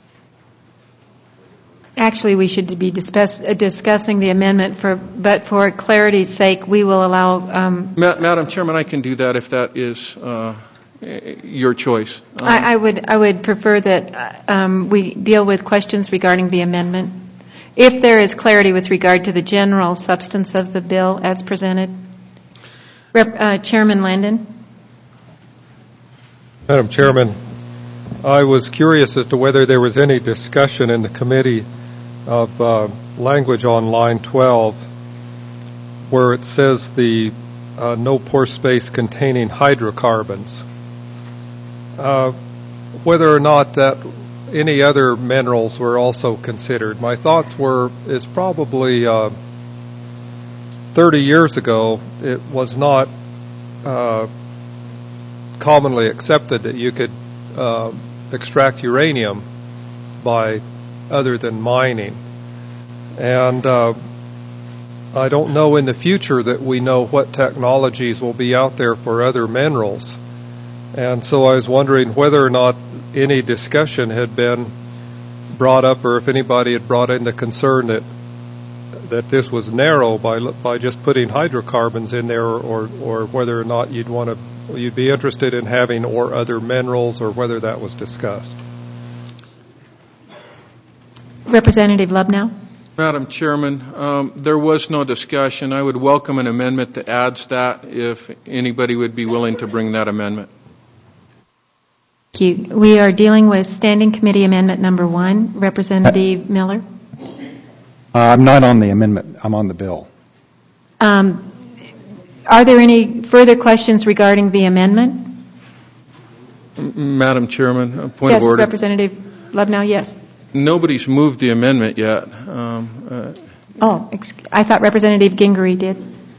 Actually, we should be discuss, uh, discussing the amendment, for, but for clarity's sake, we will allow... Um, Ma- Madam Chairman, I can do that if that is uh, your choice. Um, I, I would I would prefer that um, we deal with questions regarding the amendment, if there is clarity with regard to the general substance of the bill as presented. Rep, uh, Chairman Landon. Madam Chairman, I was curious as to whether there was any discussion in the committee of uh, language on line twelve where it says the uh, no pore space containing hydrocarbons. Uh, whether or not that any other minerals were also considered. My thoughts were is probably uh, thirty years ago it was not uh, commonly accepted that you could uh, extract uranium by other than mining. And uh, I don't know in the future that we know what technologies will be out there for other minerals. And so I was wondering whether or not any discussion had been brought up, or if anybody had brought in the concern that that this was narrow by by just putting hydrocarbons in there, or or whether or not you'd want to you'd be interested in having or other minerals, or whether that was discussed. Representative Lubnow. Madam Chairman, um, there was no discussion. I would welcome an amendment that adds that if anybody would be willing to bring that amendment. Thank you. We are dealing with Standing Committee Amendment Number One. Representative uh, Miller. Uh, I'm not on the amendment. I'm on the bill. Um, are there any further questions regarding the amendment? M- Madam Chairman, a point yes, of order. Yes, Representative Lubnow, yes. Nobody's moved the amendment yet. Um, uh, oh, ex- I thought Representative Gingery did.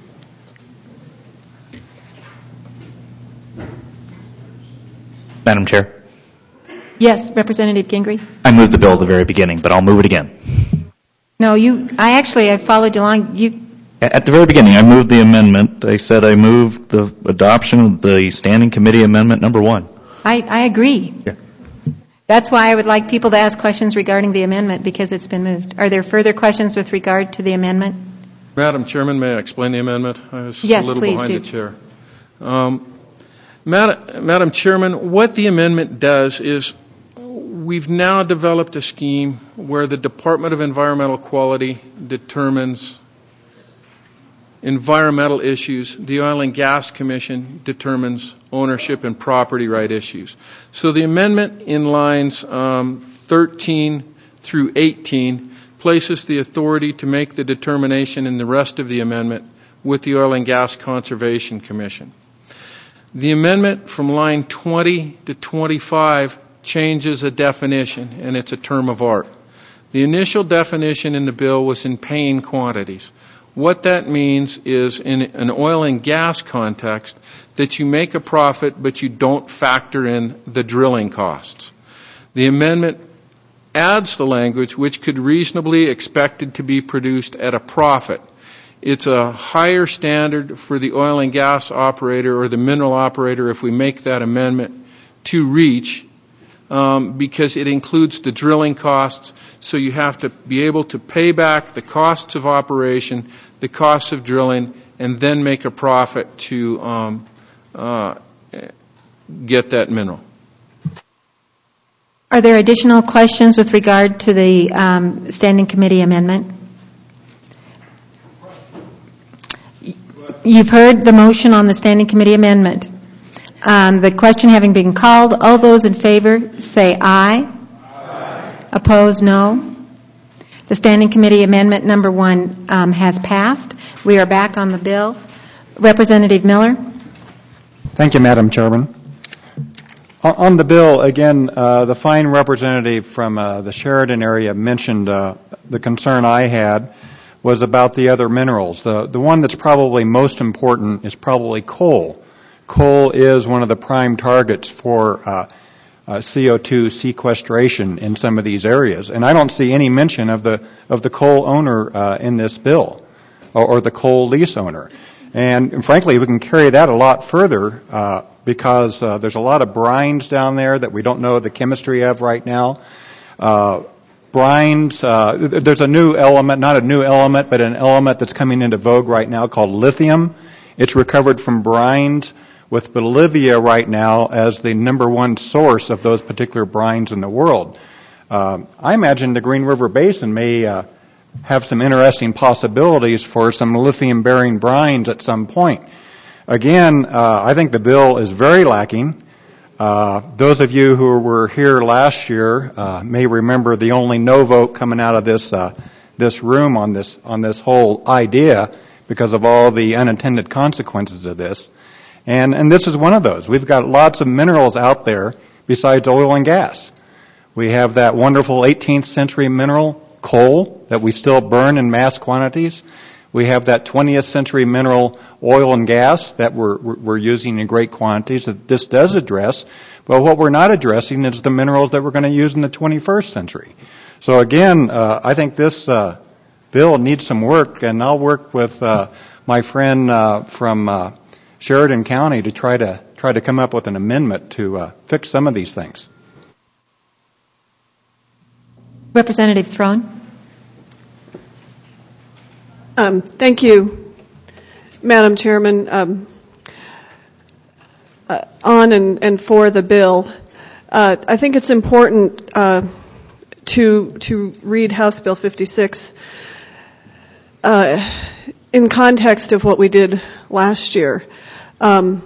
Madam Chair? Yes, Representative Gingery. I moved the bill at the very beginning, but I'll move it again. No, you, I actually, I followed along. You. At the very beginning, I moved the amendment. I said I moved the adoption of the Standing Committee Amendment Number One. I, I agree. Yeah. That's why I would like people to ask questions regarding the amendment, because it's been moved. Are there further questions with regard to the amendment? Madam Chairman, may I explain the amendment? I was yes, a little please behind do. the chair. Um, Madam, Madam Chairman, what the amendment does is we've now developed a scheme where the Department of Environmental Quality determines environmental issues. The Oil and Gas Commission determines ownership and property right issues. So the amendment in lines um, thirteen through eighteen places the authority to make the determination in the rest of the amendment with the Oil and Gas Conservation Commission. The amendment from line twenty to twenty-five changes a definition, and it's a term of art. The initial definition in the bill was in paying quantities. What that means is, in an oil and gas context, that you make a profit, but you don't factor in the drilling costs. The amendment adds the language which could reasonably expected to be produced at a profit. It's a higher standard for the oil and gas operator or the mineral operator, if we make that amendment, to reach, um, because it includes the drilling costs. So you have to be able to pay back the costs of operation, the costs of drilling, and then make a profit to um, uh, get that mineral. Are there additional questions with regard to the um, Standing Committee amendment? You've heard the motion on the Standing Committee amendment. Um, the question having been called, all those in favor say aye. Aye. Opposed, no. The Standing Committee amendment number one um, has passed. We are back on the bill. Representative Miller. Thank you, Madam Chairman. On on the bill, again, uh, the fine representative from uh, the Sheridan area mentioned uh, the concern I had was about the other minerals. The, the one that's probably most important is probably coal. Coal is one of the prime targets for uh, uh, C O two sequestration in some of these areas. And I don't see any mention of the, of the coal owner uh, in this bill, or, or the coal lease owner. And, and frankly, we can carry that a lot further uh, because uh, there's a lot of brines down there that we don't know the chemistry of right now. Uh, brines, uh, there's a new element, not a new element, but an element that's coming into vogue right now called lithium. It's recovered from brines, with Bolivia right now as the number one source of those particular brines in the world. Uh, I imagine the Green River Basin may uh, have some interesting possibilities for some lithium-bearing brines at some point. Again, uh, I think the bill is very lacking. Uh, those of you who were here last year uh, may remember the only no vote coming out of this uh, this room on this on this whole idea because of all the unintended consequences of this. And, and this is one of those. We've got lots of minerals out there besides oil and gas. We have that wonderful eighteenth century mineral, coal, that we still burn in mass quantities. We have that twentieth century mineral, oil and gas, that we're, we're using in great quantities that this does address. But what we're not addressing is the minerals that we're going to use in the twenty-first century. So again, uh, I think this uh, bill needs some work, and I'll work with uh, my friend uh, from uh, Sheridan County to try to try to come up with an amendment to uh, fix some of these things. Representative Throne. Um, thank you, Madam Chairman. Um, uh, on and, and for the bill, uh, I think it's important uh, to to read House Bill fifty-six uh, in context of what we did last year. Um,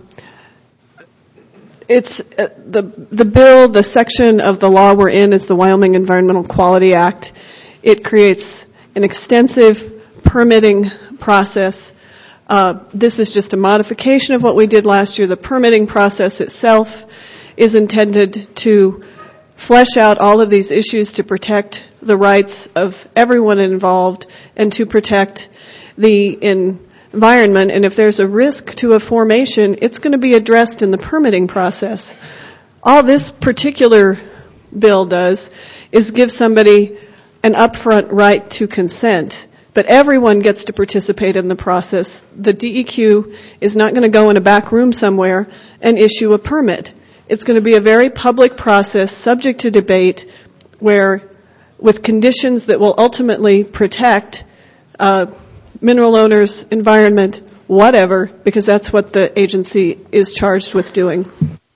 it's uh, the the bill, the section of the law we're in is the Wyoming Environmental Quality Act. It creates an extensive permitting process. Uh, this is just a modification of what we did last year. The permitting process itself is intended to flesh out all of these issues to protect the rights of everyone involved and to protect the in environment, and if there's a risk to a formation, it's going to be addressed in the permitting process. All this particular bill does is give somebody an upfront right to consent, but everyone gets to participate in the process. The D E Q is not going to go in a back room somewhere and issue a permit. It's going to be a very public process subject to debate where, with conditions that will ultimately protect uh, mineral owners, environment, whatever, because that's what the agency is charged with doing.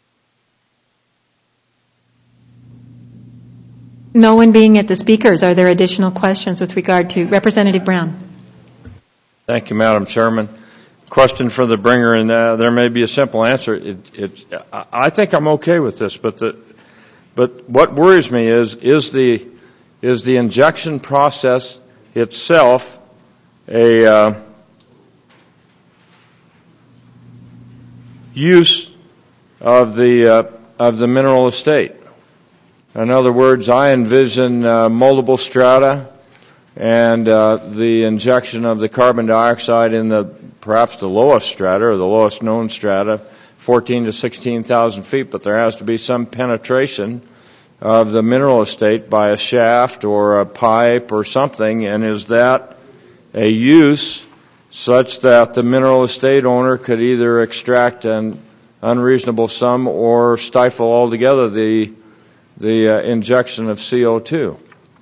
No one being at the speakers, are there additional questions with regard to Representative Brown? Thank you, Madam Chairman. Question for the bringer, and uh, there may be a simple answer. It, it, I think I'm okay with this, but the, but what worries me is is the is the injection process itself a uh, use of the uh, of the mineral estate. In other words, I envision uh, moldable strata and uh, the injection of the carbon dioxide in the perhaps the lowest strata or the lowest known strata, fourteen to sixteen thousand feet. But there has to be some penetration of the mineral estate by a shaft or a pipe or something. And is that a use such that the mineral estate owner could either extract an unreasonable sum or stifle altogether the the uh, injection of C O two?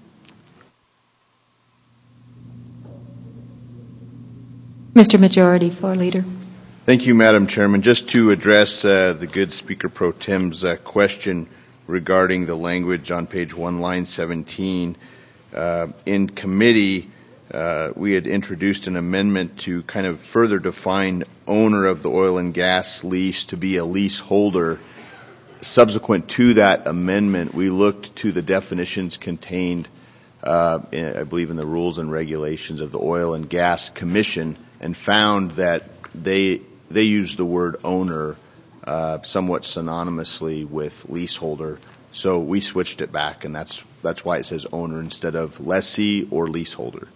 Mister Majority Floor Leader. Thank you, Madam Chairman. Just to address uh, the good Speaker Pro Tem's uh, question regarding the language on page one, line seventeen, uh, in committee, uh, we had introduced an amendment to kind of further define owner of the oil and gas lease to be a leaseholder. Subsequent to that amendment, we looked to the definitions contained, uh, in, I believe, in the rules and regulations of the Oil and Gas Commission, and found that they they use the word owner uh, somewhat synonymously with leaseholder. So we switched it back, and that's that's why it says owner instead of lessee or leaseholder.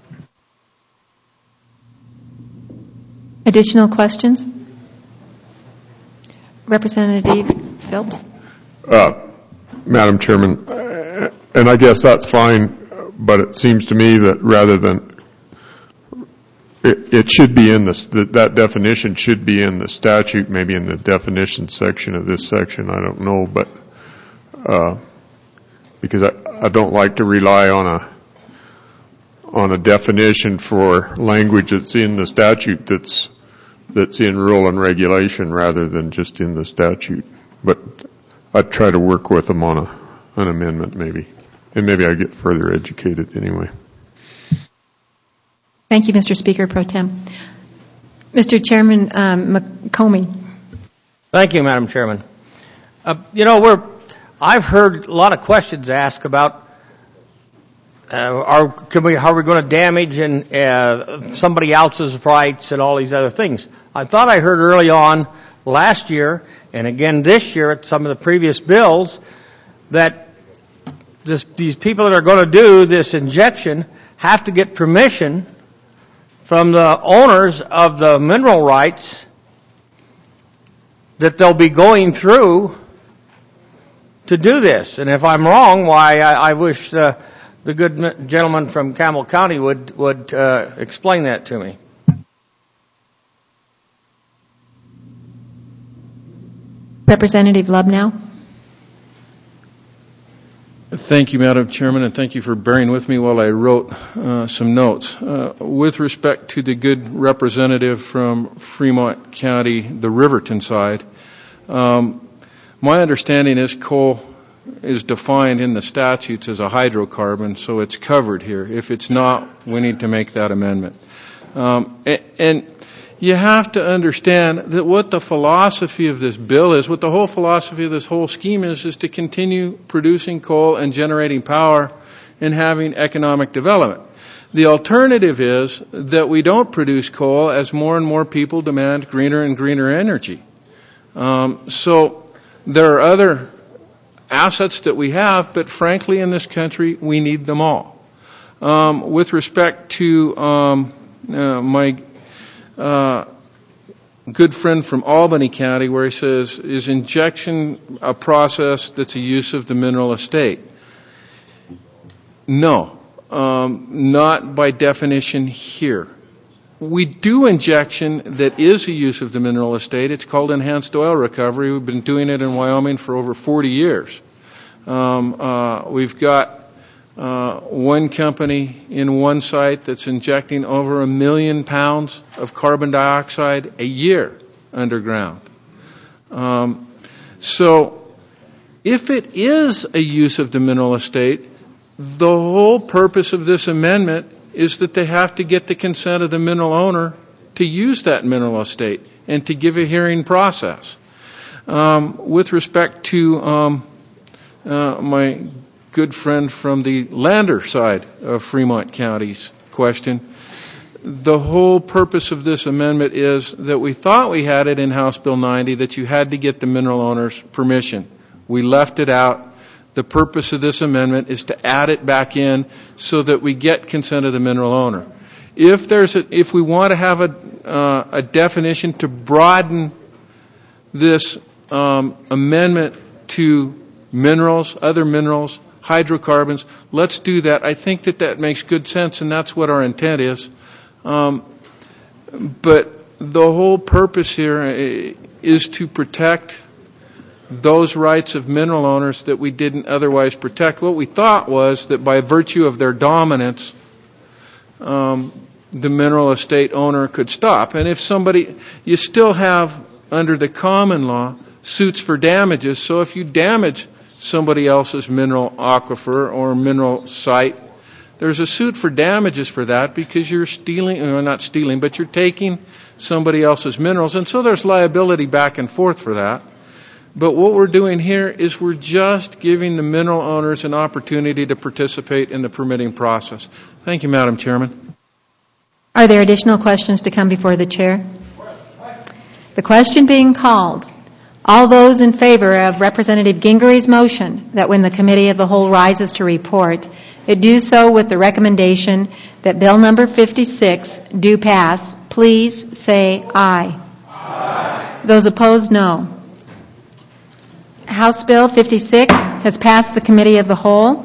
Additional questions? Representative Phelps? Uh, Madam Chairman, uh, and I guess that's fine, but it seems to me that rather than It, it should be in this, that, that definition should be in the statute, maybe in the definition section of this section, I don't know, but, uh, because I, I don't like to rely on a, on a definition for language that's in the statute that's, that's in rule and regulation rather than just in the statute. But I'd try to work with them on a, an amendment maybe, and maybe I get further educated anyway. Thank you, Mister Speaker Pro Tem. Mister Chairman um, McComey. Thank you, Madam Chairman. Uh, you know, we're, I've heard a lot of questions asked about uh, are, can we, how are we going to damage and uh, somebody else's rights and all these other things. I thought I heard early on last year and again this year at some of the previous bills that this, these people that are going to do this injection have to get permission from the owners of the mineral rights that they'll be going through to do this. And if I'm wrong, why, I, I wish uh, the good gentleman from Campbell County would, would uh, explain that to me. Representative Lubnow. Thank you, Madam Chairman, and thank you for bearing with me while I wrote uh, some notes. Uh, with respect to the good representative from Fremont County, the Riverton side, um, my understanding is coal is defined in the statutes as a hydrocarbon, so it's covered here. If it's not, we need to make that amendment. Um, and, and you have to understand that what the philosophy of this bill is, what the whole philosophy of this whole scheme is, is to continue producing coal and generating power and having economic development. The alternative is that we don't produce coal as more and more people demand greener and greener energy. Um, so there are other assets that we have, but frankly in this country we need them all. Um, with respect to um, uh, my Uh, good friend from Albany County, where he says, is injection a process that's a use of the mineral estate? No, um, not by definition here. We do injection that is a use of the mineral estate. It's called enhanced oil recovery. We've been doing it in Wyoming for over forty years. Um, uh, we've got Uh, one company in one site that's injecting over a million pounds of carbon dioxide a year underground. Um, so if it is a use of the mineral estate, the whole purpose of this amendment is that they have to get the consent of the mineral owner to use that mineral estate and to give a hearing process. Um, with respect to um, uh, my good friend from the Lander side of Fremont County's question, the whole purpose of this amendment is that we thought we had it in House Bill ninety that you had to get the mineral owner's permission. We left it out. The purpose of this amendment is to add it back in so that we get consent of the mineral owner. If there's a, if we want to have a, uh, a definition to broaden this um, amendment to minerals, other minerals, hydrocarbons, let's do that. I think that that makes good sense, and that's what our intent is. Um, but the whole purpose here is to protect those rights of mineral owners that we didn't otherwise protect. What we thought was that by virtue of their dominance, um, the mineral estate owner could stop. And if somebody, you still have, under the common law, suits for damages. So if you damage somebody else's mineral aquifer or mineral site, there's a suit for damages for that because you're stealing, well, not stealing, but you're taking somebody else's minerals, and so there's liability back and forth for that. But what we're doing here is we're just giving the mineral owners an opportunity to participate in the permitting process. Thank you, Madam Chairman. Are there additional questions to come before the chair? The question being called, all those in favor of Representative Gingery's motion that when the Committee of the Whole rises to report, it do so with the recommendation that Bill number fifty-six do pass, please say aye. Aye. Those opposed, no. House Bill fifty-six has passed the Committee of the Whole.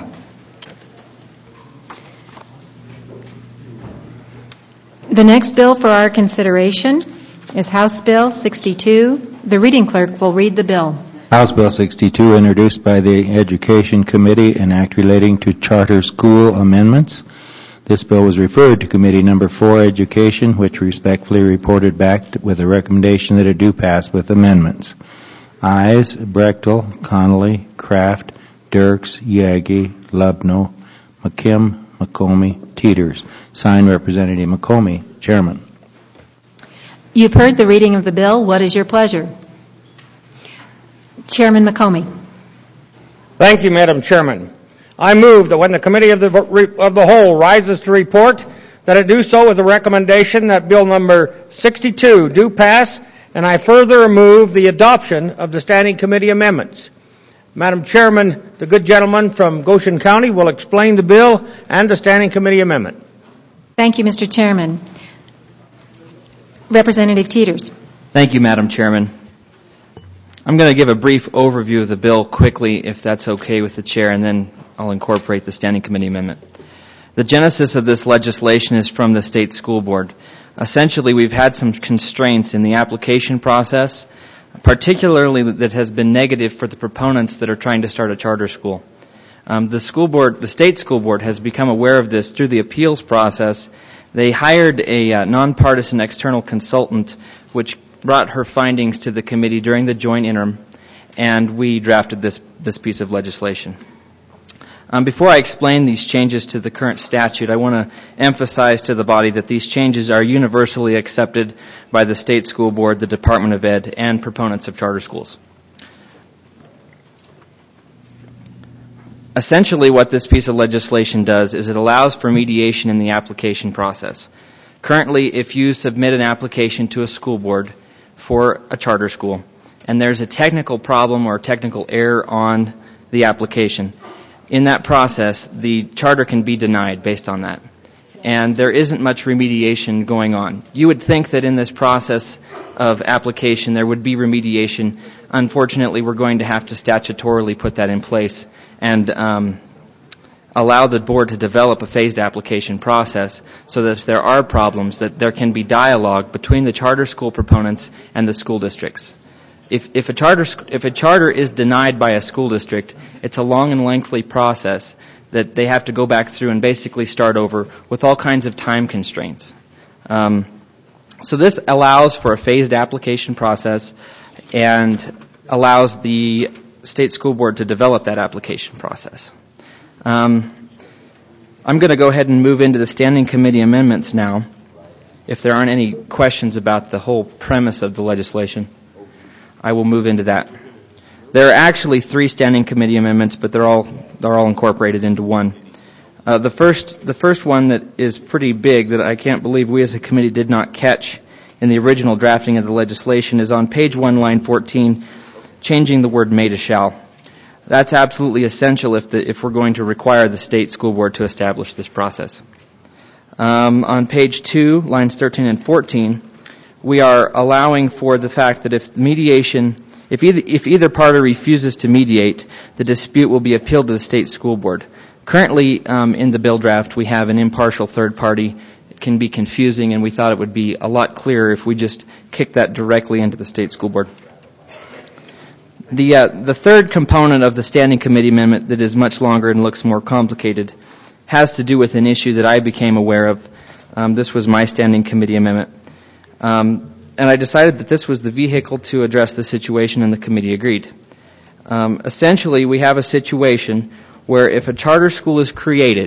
The next bill for our consideration is House Bill sixty-two. The reading clerk will read the bill. House Bill sixty-two, introduced by the Education Committee, an act relating to charter school amendments. This bill was referred to Committee Number four, Education, which respectfully reported back with a recommendation that it do pass with amendments. Ayes, Brechtel, Connolly, Kraft, Dirks, Yagi, Lubno, McKim, McComey, Teeters. Signed, Representative McComey, Chairman. You've heard the reading of the bill. What is your pleasure? Chairman McComey. Thank you, Madam Chairman. I move that when the Committee of the, of the Whole rises to report, that it do so with a recommendation that Bill number sixty-two do pass, and I further move the adoption of the Standing Committee amendments. Madam Chairman, the good gentleman from Goshen County will explain the bill and the Standing Committee amendment. Thank you, Mister Chairman. Representative Teeters. Thank you, Madam Chairman. I'm going to give a brief overview of the bill quickly, if that's okay with the Chair, and then I'll incorporate the Standing Committee amendment. The genesis of this legislation is from the State School Board. Essentially, we've had some constraints in the application process, particularly that has been negative for the proponents that are trying to start a charter school. Um, the school board, the State School Board, has become aware of this through the appeals process. They hired a uh, nonpartisan external consultant, which brought her findings to the committee during the joint interim, and we drafted this, this piece of legislation. Um, before I explain these changes to the current statute, I want to emphasize to the body that these changes are universally accepted by the State School Board, the Department of Ed, and proponents of charter schools. Essentially, what this piece of legislation does is it allows for mediation in the application process. Currently, if you submit an application to a school board for a charter school, and there's a technical problem or a technical error on the application, in that process, the charter can be denied based on that. And there isn't much remediation going on. You would think that in this process of application there would be remediation. Unfortunately, we're going to have to statutorily put that in place and um, allow the board to develop a phased application process so that if there are problems, that there can be dialogue between the charter school proponents and the school districts. If, if, a charter, if a charter is denied by a school district, it's a long and lengthy process that they have to go back through and basically start over with all kinds of time constraints. Um, so this allows for a phased application process and allows the State School Board to develop that application process. Um, I'm going to go ahead and move into the Standing Committee amendments now, if there aren't any questions about the whole premise of the legislation. I will move into that. There are actually three Standing Committee amendments, but they're all they're all incorporated into one. Uh, the first the first one that is pretty big that I can't believe we as a committee did not catch in the original drafting of the legislation is on page one, line fourteen, changing the word may to shall. That's absolutely essential if the, if we're going to require the State School Board to establish this process. Um, on page two, lines thirteen and fourteen. We are allowing for the fact that if mediation, if either, if either party refuses to mediate, the dispute will be appealed to the State School Board. Currently, um, in the bill draft, we have an impartial third party. It can be confusing, and we thought it would be a lot clearer if we just kicked that directly into the State School Board. The uh, the third component of the Standing Committee amendment that is much longer and looks more complicated has to do with an issue that I became aware of. Um, this was my Standing Committee amendment. Um, and I decided that this was the vehicle to address the situation, and the committee agreed. Um, essentially, we have a situation where if a charter school is created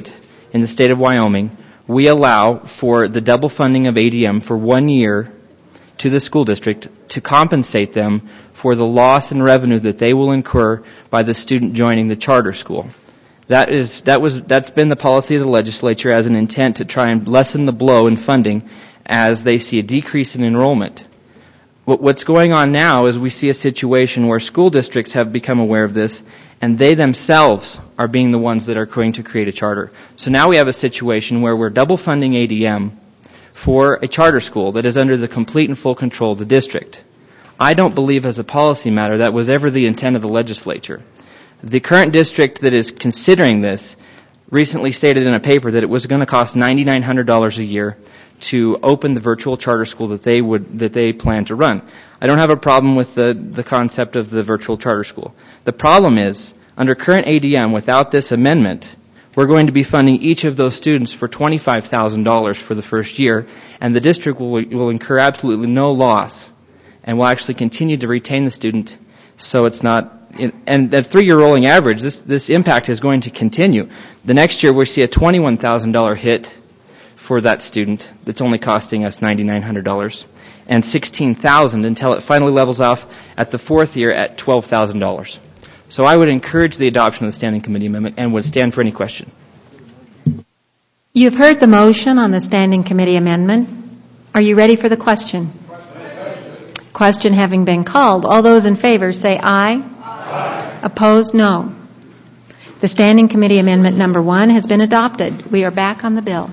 in the state of Wyoming, we allow for the double funding of A D M for one year to the school district to compensate them for the loss in revenue that they will incur by the student joining the charter school. That is, that was, that's been the policy of the legislature as an intent to try and lessen the blow in funding as they see a decrease in enrollment. What's going on now is we see a situation where school districts have become aware of this, and they themselves are being the ones that are going to create a charter. So now we have a situation where we're double funding A D M for a charter school that is under the complete and full control of the district. I don't believe as a policy matter that was ever the intent of the legislature. The current district that is considering this recently stated in a paper that it was going to cost nine thousand nine hundred dollars a year to open the virtual charter school that they would that they plan to run. I don't have a problem with the, the concept of the virtual charter school. The problem is, under current A D M, without this amendment, we're going to be funding each of those students for twenty-five thousand dollars for the first year, and the district will, will incur absolutely no loss and will actually continue to retain the student, so it's not, and that three-year rolling average, this, this impact is going to continue. The next year we see a twenty-one thousand dollars hit for that student that's only costing us nine thousand nine hundred dollars, and sixteen thousand dollars until it finally levels off at the fourth year at twelve thousand dollars. So I would encourage the adoption of the Standing Committee Amendment and would stand for any question. You've heard the motion on the Standing Committee Amendment. Are you ready for the question? Question having been called, all those in favor say aye. Aye. Opposed, no. The Standing Committee Amendment number one has been adopted. We are back on the bill.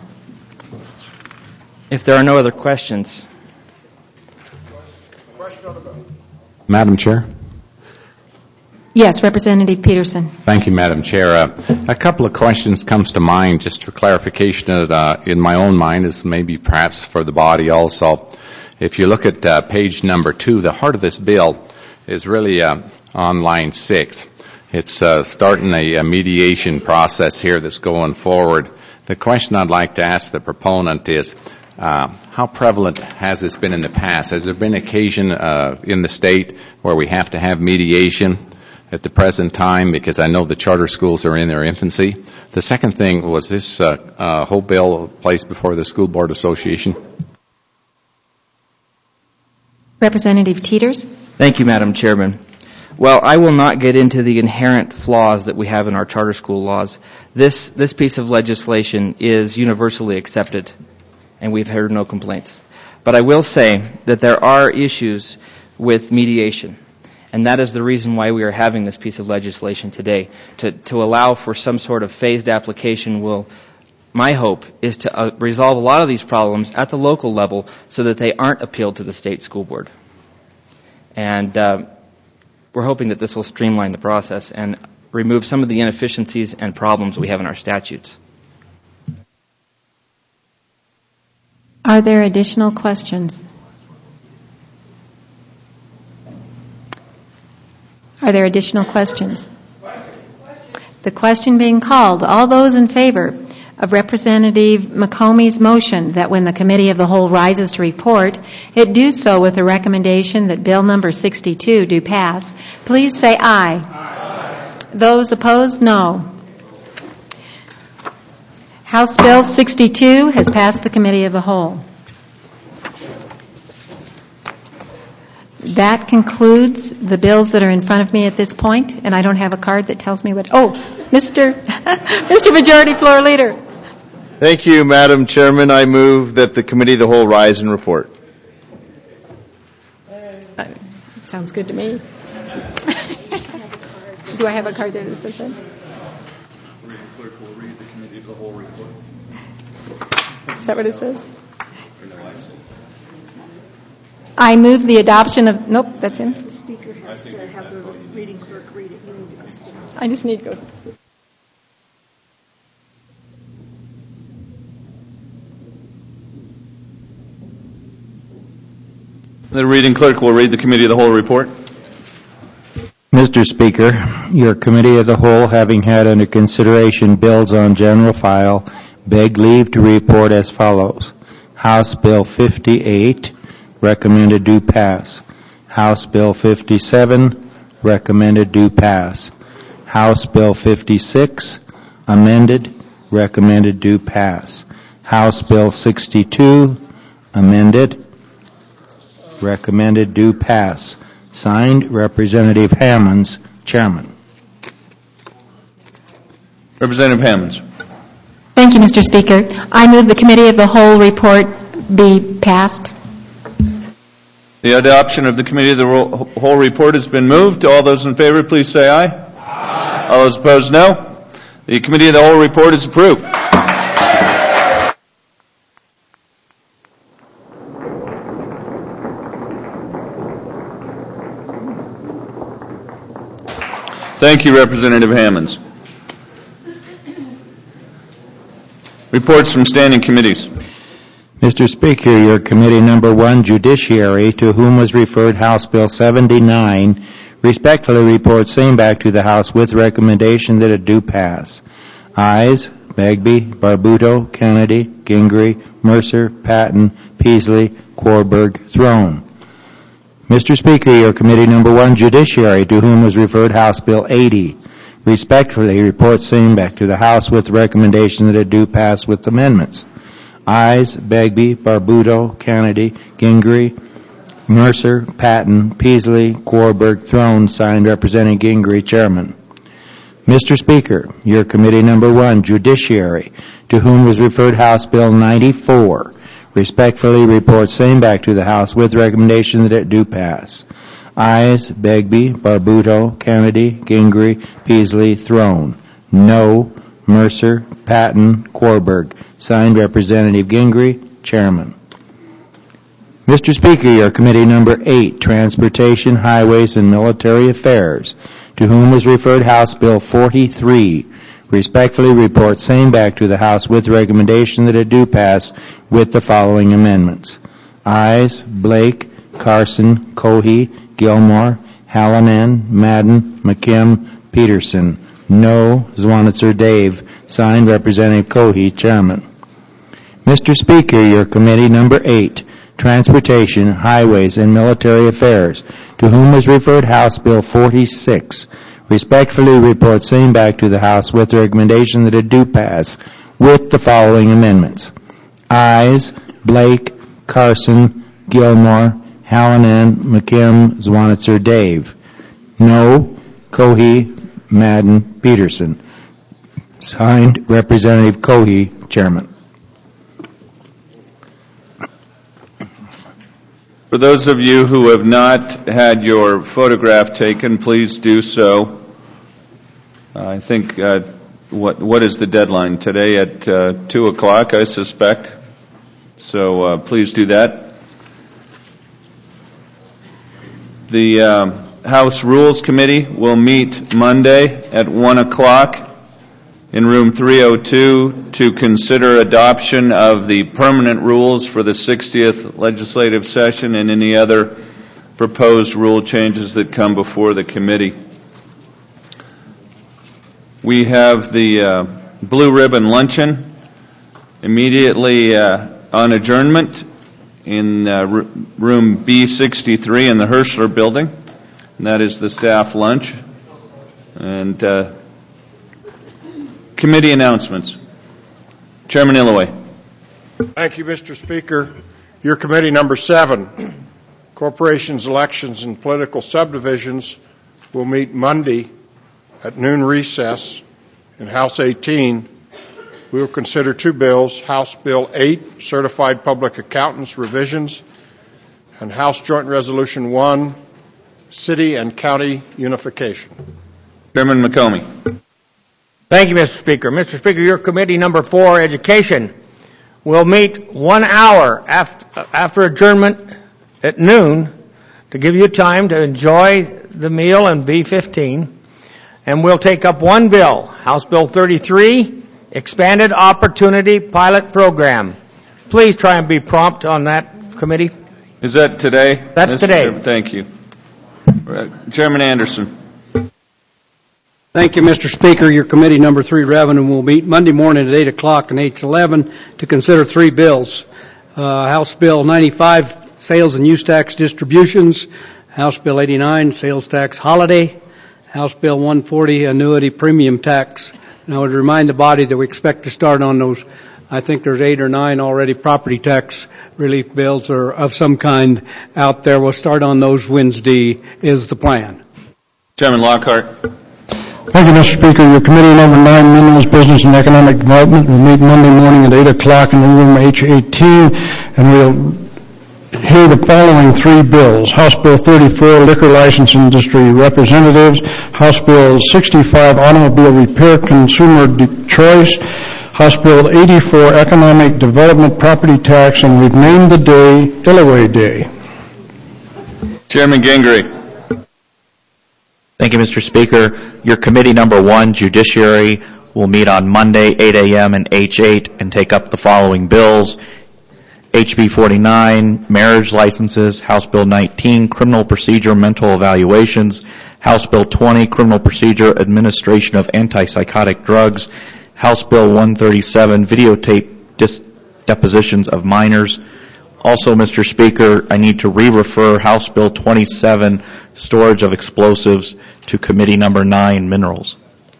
If there are no other questions. Madam Chair. Yes, Representative Peterson. Thank you, Madam Chair. Uh, a couple of questions comes to mind, just for clarification of, uh, in my own mind, is maybe perhaps for the body also. If you look at uh, page number two, the heart of this bill is really uh, on line six. It's uh, starting a, a mediation process here that's going forward. The question I'd like to ask the proponent is, uh, how prevalent has this been in the past? Has there been occasion uh, in the state where we have to have mediation at the present time, because I know the charter schools are in their infancy? The second thing, was this uh, uh, whole bill placed before the School Board Association? Representative Teeters. Thank you, Madam Chairman. Well, I will not get into the inherent flaws that we have in our charter school laws. This, this piece of legislation is universally accepted, and we've heard no complaints. But I will say that there are issues with mediation. And that is the reason why we are having this piece of legislation today. To, to allow for some sort of phased application will, my hope, is to uh, resolve a lot of these problems at the local level so that they aren't appealed to the state school board. And uh, we're hoping that this will streamline the process and remove some of the inefficiencies and problems we have in our statutes. Are there additional questions? Are there additional questions? The question being called, all those in favor of Representative McComey's motion that when the Committee of the Whole rises to report, it do so with the recommendation that Bill number sixty-two do pass, please say aye. Aye. Those opposed, no. House Bill sixty-two has passed the Committee of the Whole. That concludes the bills that are in front of me at this point, and I don't have a card that tells me what. Oh, Mister Mister Majority Floor Leader. Thank you, Madam Chairman. I move that the Committee of the Whole rise and report. Uh, sounds good to me. Do I have a card there that says that? Clerk will read the Committee of the Whole report. Is that what it says? I move the adoption of, nope, that's in. The speaker has to have the reading clerk read it. You need to go stand. I just need to go. The reading clerk will read the Committee of the Whole report. Mister Speaker, your Committee of the Whole, having had under consideration bills on general file, beg leave to report as follows. House Bill fifty-eight, recommended do pass. House Bill fifty-seven, recommended do pass. House Bill fifty-six, amended, recommended do pass. House Bill sixty-two, amended, recommended do pass. Signed, Representative Hammonds, Chairman. Representative Hammonds. Thank you, Mister Speaker. I move the Committee of the Whole report be passed. The adoption of the Committee of the Whole report has been moved. All those in favor, please say aye. Aye. All those opposed, no. The Committee of the Whole report is approved. Thank you, Representative Hammonds. Reports from standing committees. Mister Speaker, your committee number one, Judiciary, to whom was referred House Bill seventy-nine, respectfully reports same back to the House with recommendation that it do pass. Ayes, Bagby, Barbuto, Kennedy, Gingrey, Mercer, Patton, Peasley, Korberg, Throne. Mister Speaker, your committee number one, Judiciary, to whom was referred House Bill eighty, respectfully reports same back to the House with recommendation that it do pass with amendments. Ayes, Bagby, Barbuto, Kennedy, Gingrey, Mercer, Patton, Peasley, Korberg, Throne, signed Representing Gingrey, Chairman. Mister Speaker, your committee number one, Judiciary, to whom was referred House Bill ninety-four, respectfully reports same back to the House with recommendation that it do pass. Ayes, Bagby, Barbuto, Kennedy, Gingrey, Peasley, Throne. No, Mercer, Patton, Korberg. Signed Representative Gingrey, Chairman. Mister Speaker, your committee number eight, Transportation, Highways, and Military Affairs, to whom was referred House Bill forty-three, respectfully reports same back to the House with recommendation that it do pass with the following amendments. Ayes, Blake, Carson, Cohey, Gilmore, Hallinan, Madden, McKim, Peterson. No, Zwanitzer Dave. Signed Representative Cohey, Chairman. Mister Speaker, your committee number eight, Transportation, Highways, and Military Affairs, to whom was referred House Bill forty-six, respectfully reports same back to the House with the recommendation that it do pass with the following amendments. Ayes, Blake, Carson, Gilmore, Hallinan, McKim, Zwanitzer Dave. No, Cohey, Madden, Peterson. Signed, Representative Cohey, Chairman. For those of you who have not had your photograph taken, please do so. Uh, I think, uh, what what is the deadline? Today at uh, two o'clock, I suspect. So uh, please do that. The uh, House Rules Committee will meet Monday at one o'clock in room three oh two to consider adoption of the permanent rules for the sixtieth legislative session and any other proposed rule changes that come before the committee. We have the uh, Blue Ribbon Luncheon immediately uh, on adjournment in uh, r- room B sixty-three in the Hirschler building. And that is the staff lunch. And uh, committee announcements. Chairman Illoway. Thank you, Mister Speaker. Your committee number seven, Corporations, Elections, and Political Subdivisions, will meet Monday at noon recess in House eighteen. We will consider two bills, House Bill eight, Certified Public Accountants Revisions, and House Joint Resolution one, City and County Unification. Chairman McComey. Thank you, Mister Speaker. Mister Speaker, your committee number four, Education, will meet one hour after, after adjournment at noon to give you time to enjoy the meal in B fifteen. And we'll take up one bill, House Bill thirty-three, Expanded Opportunity Pilot Program. Please try and be prompt on that committee. Is that today? That's Mister today. Chairman, thank you. Chairman Anderson. Thank you, Mister Speaker. Your committee number three, Revenue, will meet Monday morning at eight o'clock and eight to eleven to consider three bills. Uh, House Bill ninety-five, Sales and Use Tax Distributions. House Bill eighty-nine, Sales Tax Holiday. House Bill one forty, Annuity Premium Tax And I would remind the body that we expect to start on those, I think there's eight or nine already property tax relief bills or of some kind out there. We'll start on those Wednesday is the plan. Chairman Lockhart. Thank you, Mister Speaker. Your committee number nine, Minerals, Business and Economic Development, will meet Monday morning at eight o'clock in room H eighteen, and we'll hear the following three bills. House Bill thirty-four, Liquor License Industry Representatives. House Bill sixty-five, Automobile Repair Consumer De- Choice. House Bill eighty-four, Economic Development Property Tax, and we've named the day Illaway Day. Chairman Gingrey. Thank you, Mister Speaker. Your committee number one, Judiciary, will meet on Monday, eight a.m. in H eight and take up the following bills. H B forty-nine, Marriage Licenses. House Bill nineteen, Criminal Procedure Mental Evaluations. House Bill twenty, Criminal Procedure Administration of Antipsychotic Drugs. House Bill one thirty-seven, Videotape dis- Depositions of Minors. Also, Mister Speaker, I need to re-refer House Bill twenty-seven, Storage of Explosives, to Committee Number nine, Minerals.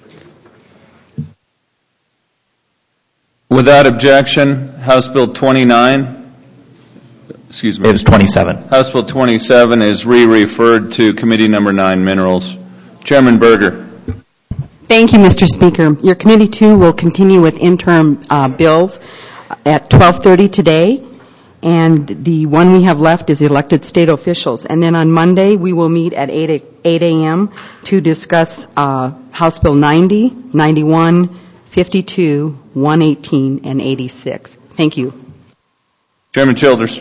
Without objection, House Bill twenty-nine, excuse me. It is twenty-seven. House Bill twenty-seven is re-referred to Committee Number nine, Minerals. Chairman Berger. Thank you, Mister Speaker. Your Committee two will continue with interim uh, bills at twelve thirty today. And the one we have left is elected state officials. And then on Monday, we will meet at eight a.m. to discuss uh, House Bill ninety, ninety-one, fifty-two, one eighteen, and eighty-six. Thank you. Chairman Childers.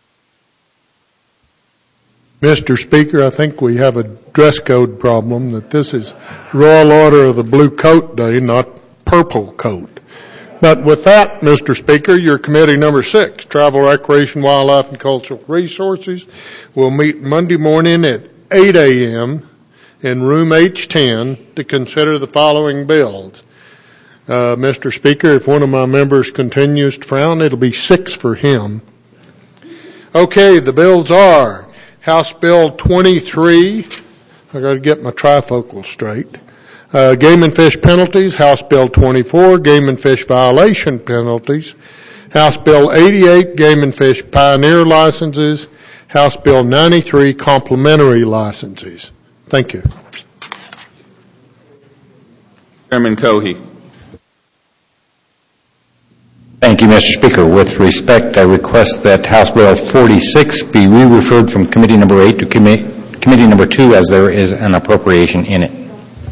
Mister Speaker, I think we have a dress code problem, that this is Royal Order of the Blue Coat Day, not Purple Coat. But with that, Mister Speaker, your committee number six, Travel, Recreation, Wildlife, and Cultural Resources, will meet Monday morning at eight a.m. in room H ten to consider the following bills. Uh, Mister Speaker, if one of my members continues to frown, it'll be six for him. Okay, the bills are House Bill twenty-three. I got to get my trifocal straight. Uh, game and fish penalties, House Bill twenty-four, game and fish violation penalties. House Bill eighty-eight, game and fish pioneer licenses. House Bill ninety-three, complimentary licenses. Thank you. Chairman Cohey. Thank you, Mister Speaker. With respect, I request that House Bill forty-six be re-referred from Committee Number eight to commi- Committee Number two, as there is an appropriation in it.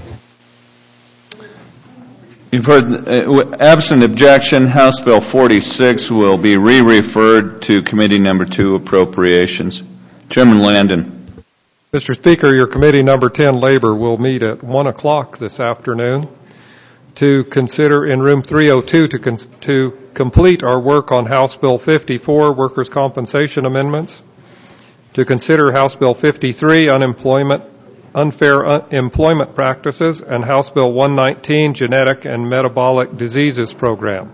You've heard, uh, absent objection, House Bill forty-six will be re-referred to Committee Number two, Appropriations. Chairman Landon. Mister Speaker, your Committee Number ten, Labor, will meet at one o'clock this afternoon to consider in room three oh two to, con- to complete our work on House Bill fifty-four, Workers' Compensation Amendments, to consider House Bill fifty-three, Unemployment Unfair un- Employment Practices, and House Bill one nineteen, Genetic and Metabolic Diseases Program.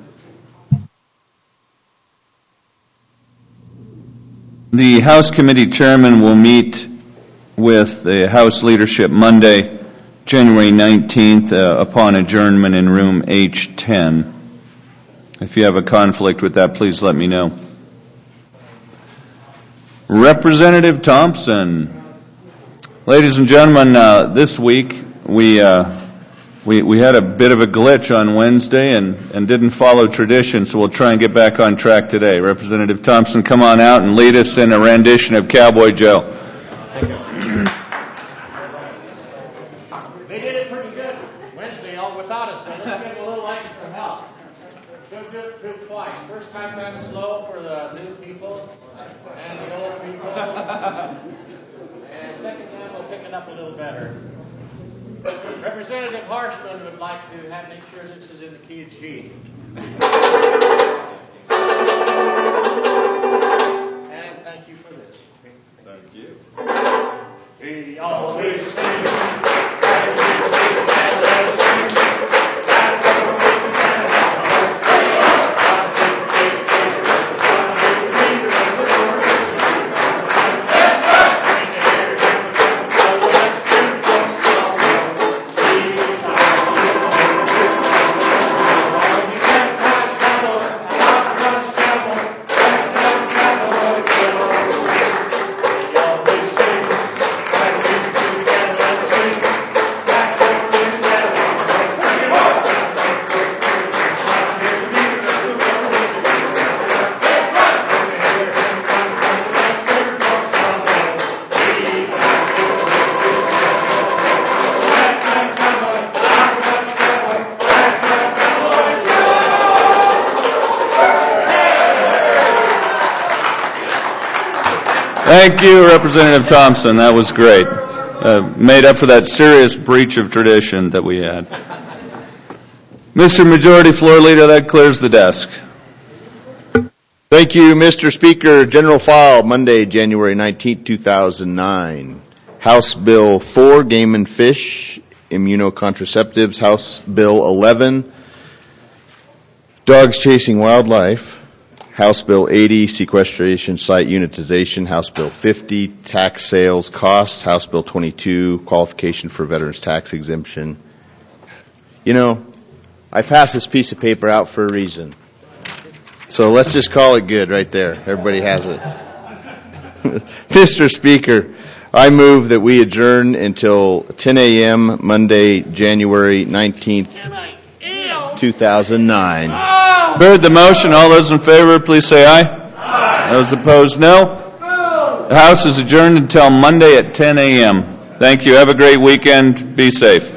The House Committee Chairman will meet with the House leadership Monday, January nineteenth, uh, upon adjournment in room H ten. If you have a conflict with that, please let me know. Representative Thompson. Ladies and gentlemen, uh, this week we, uh, we we had a bit of a glitch on Wednesday and, and didn't follow tradition, so we'll try and get back on track today. Representative Thompson, come on out and lead us in a rendition of Cowboy Joe. They did it pretty good Wednesday all without us, but let's give them a little extra help. Good, good, good twice. First time went slow for the new people and the old people. And second time we'll pick it up a little better. Representative Harshman would like to have make sure this is in the key of G. And thank you for this. Thank you. We always sing. Thank you, Representative Thompson. That was great. Uh, made up for that serious breach of tradition that we had. Mister Majority Floor Leader, that clears the desk. Thank you, Mister Speaker. General file, Monday, January nineteenth, two thousand nine. House Bill four, Game and Fish, Immunocontraceptives. House Bill eleven, Dogs Chasing Wildlife. House Bill eighty, Sequestration Site Unitization. House Bill fifty, Tax Sales Costs. House Bill twenty-two, Qualification for Veterans Tax Exemption. You know, I passed this piece of paper out for a reason. So let's just call it good right there. Everybody has it. Mister Speaker, I move that we adjourn until ten a.m. Monday, January nineteenth, two thousand nine. Heard the motion. All those in favor, please say aye. Aye. Those opposed, no. The House is adjourned until Monday at ten a.m. Thank you. Have a great weekend. Be safe.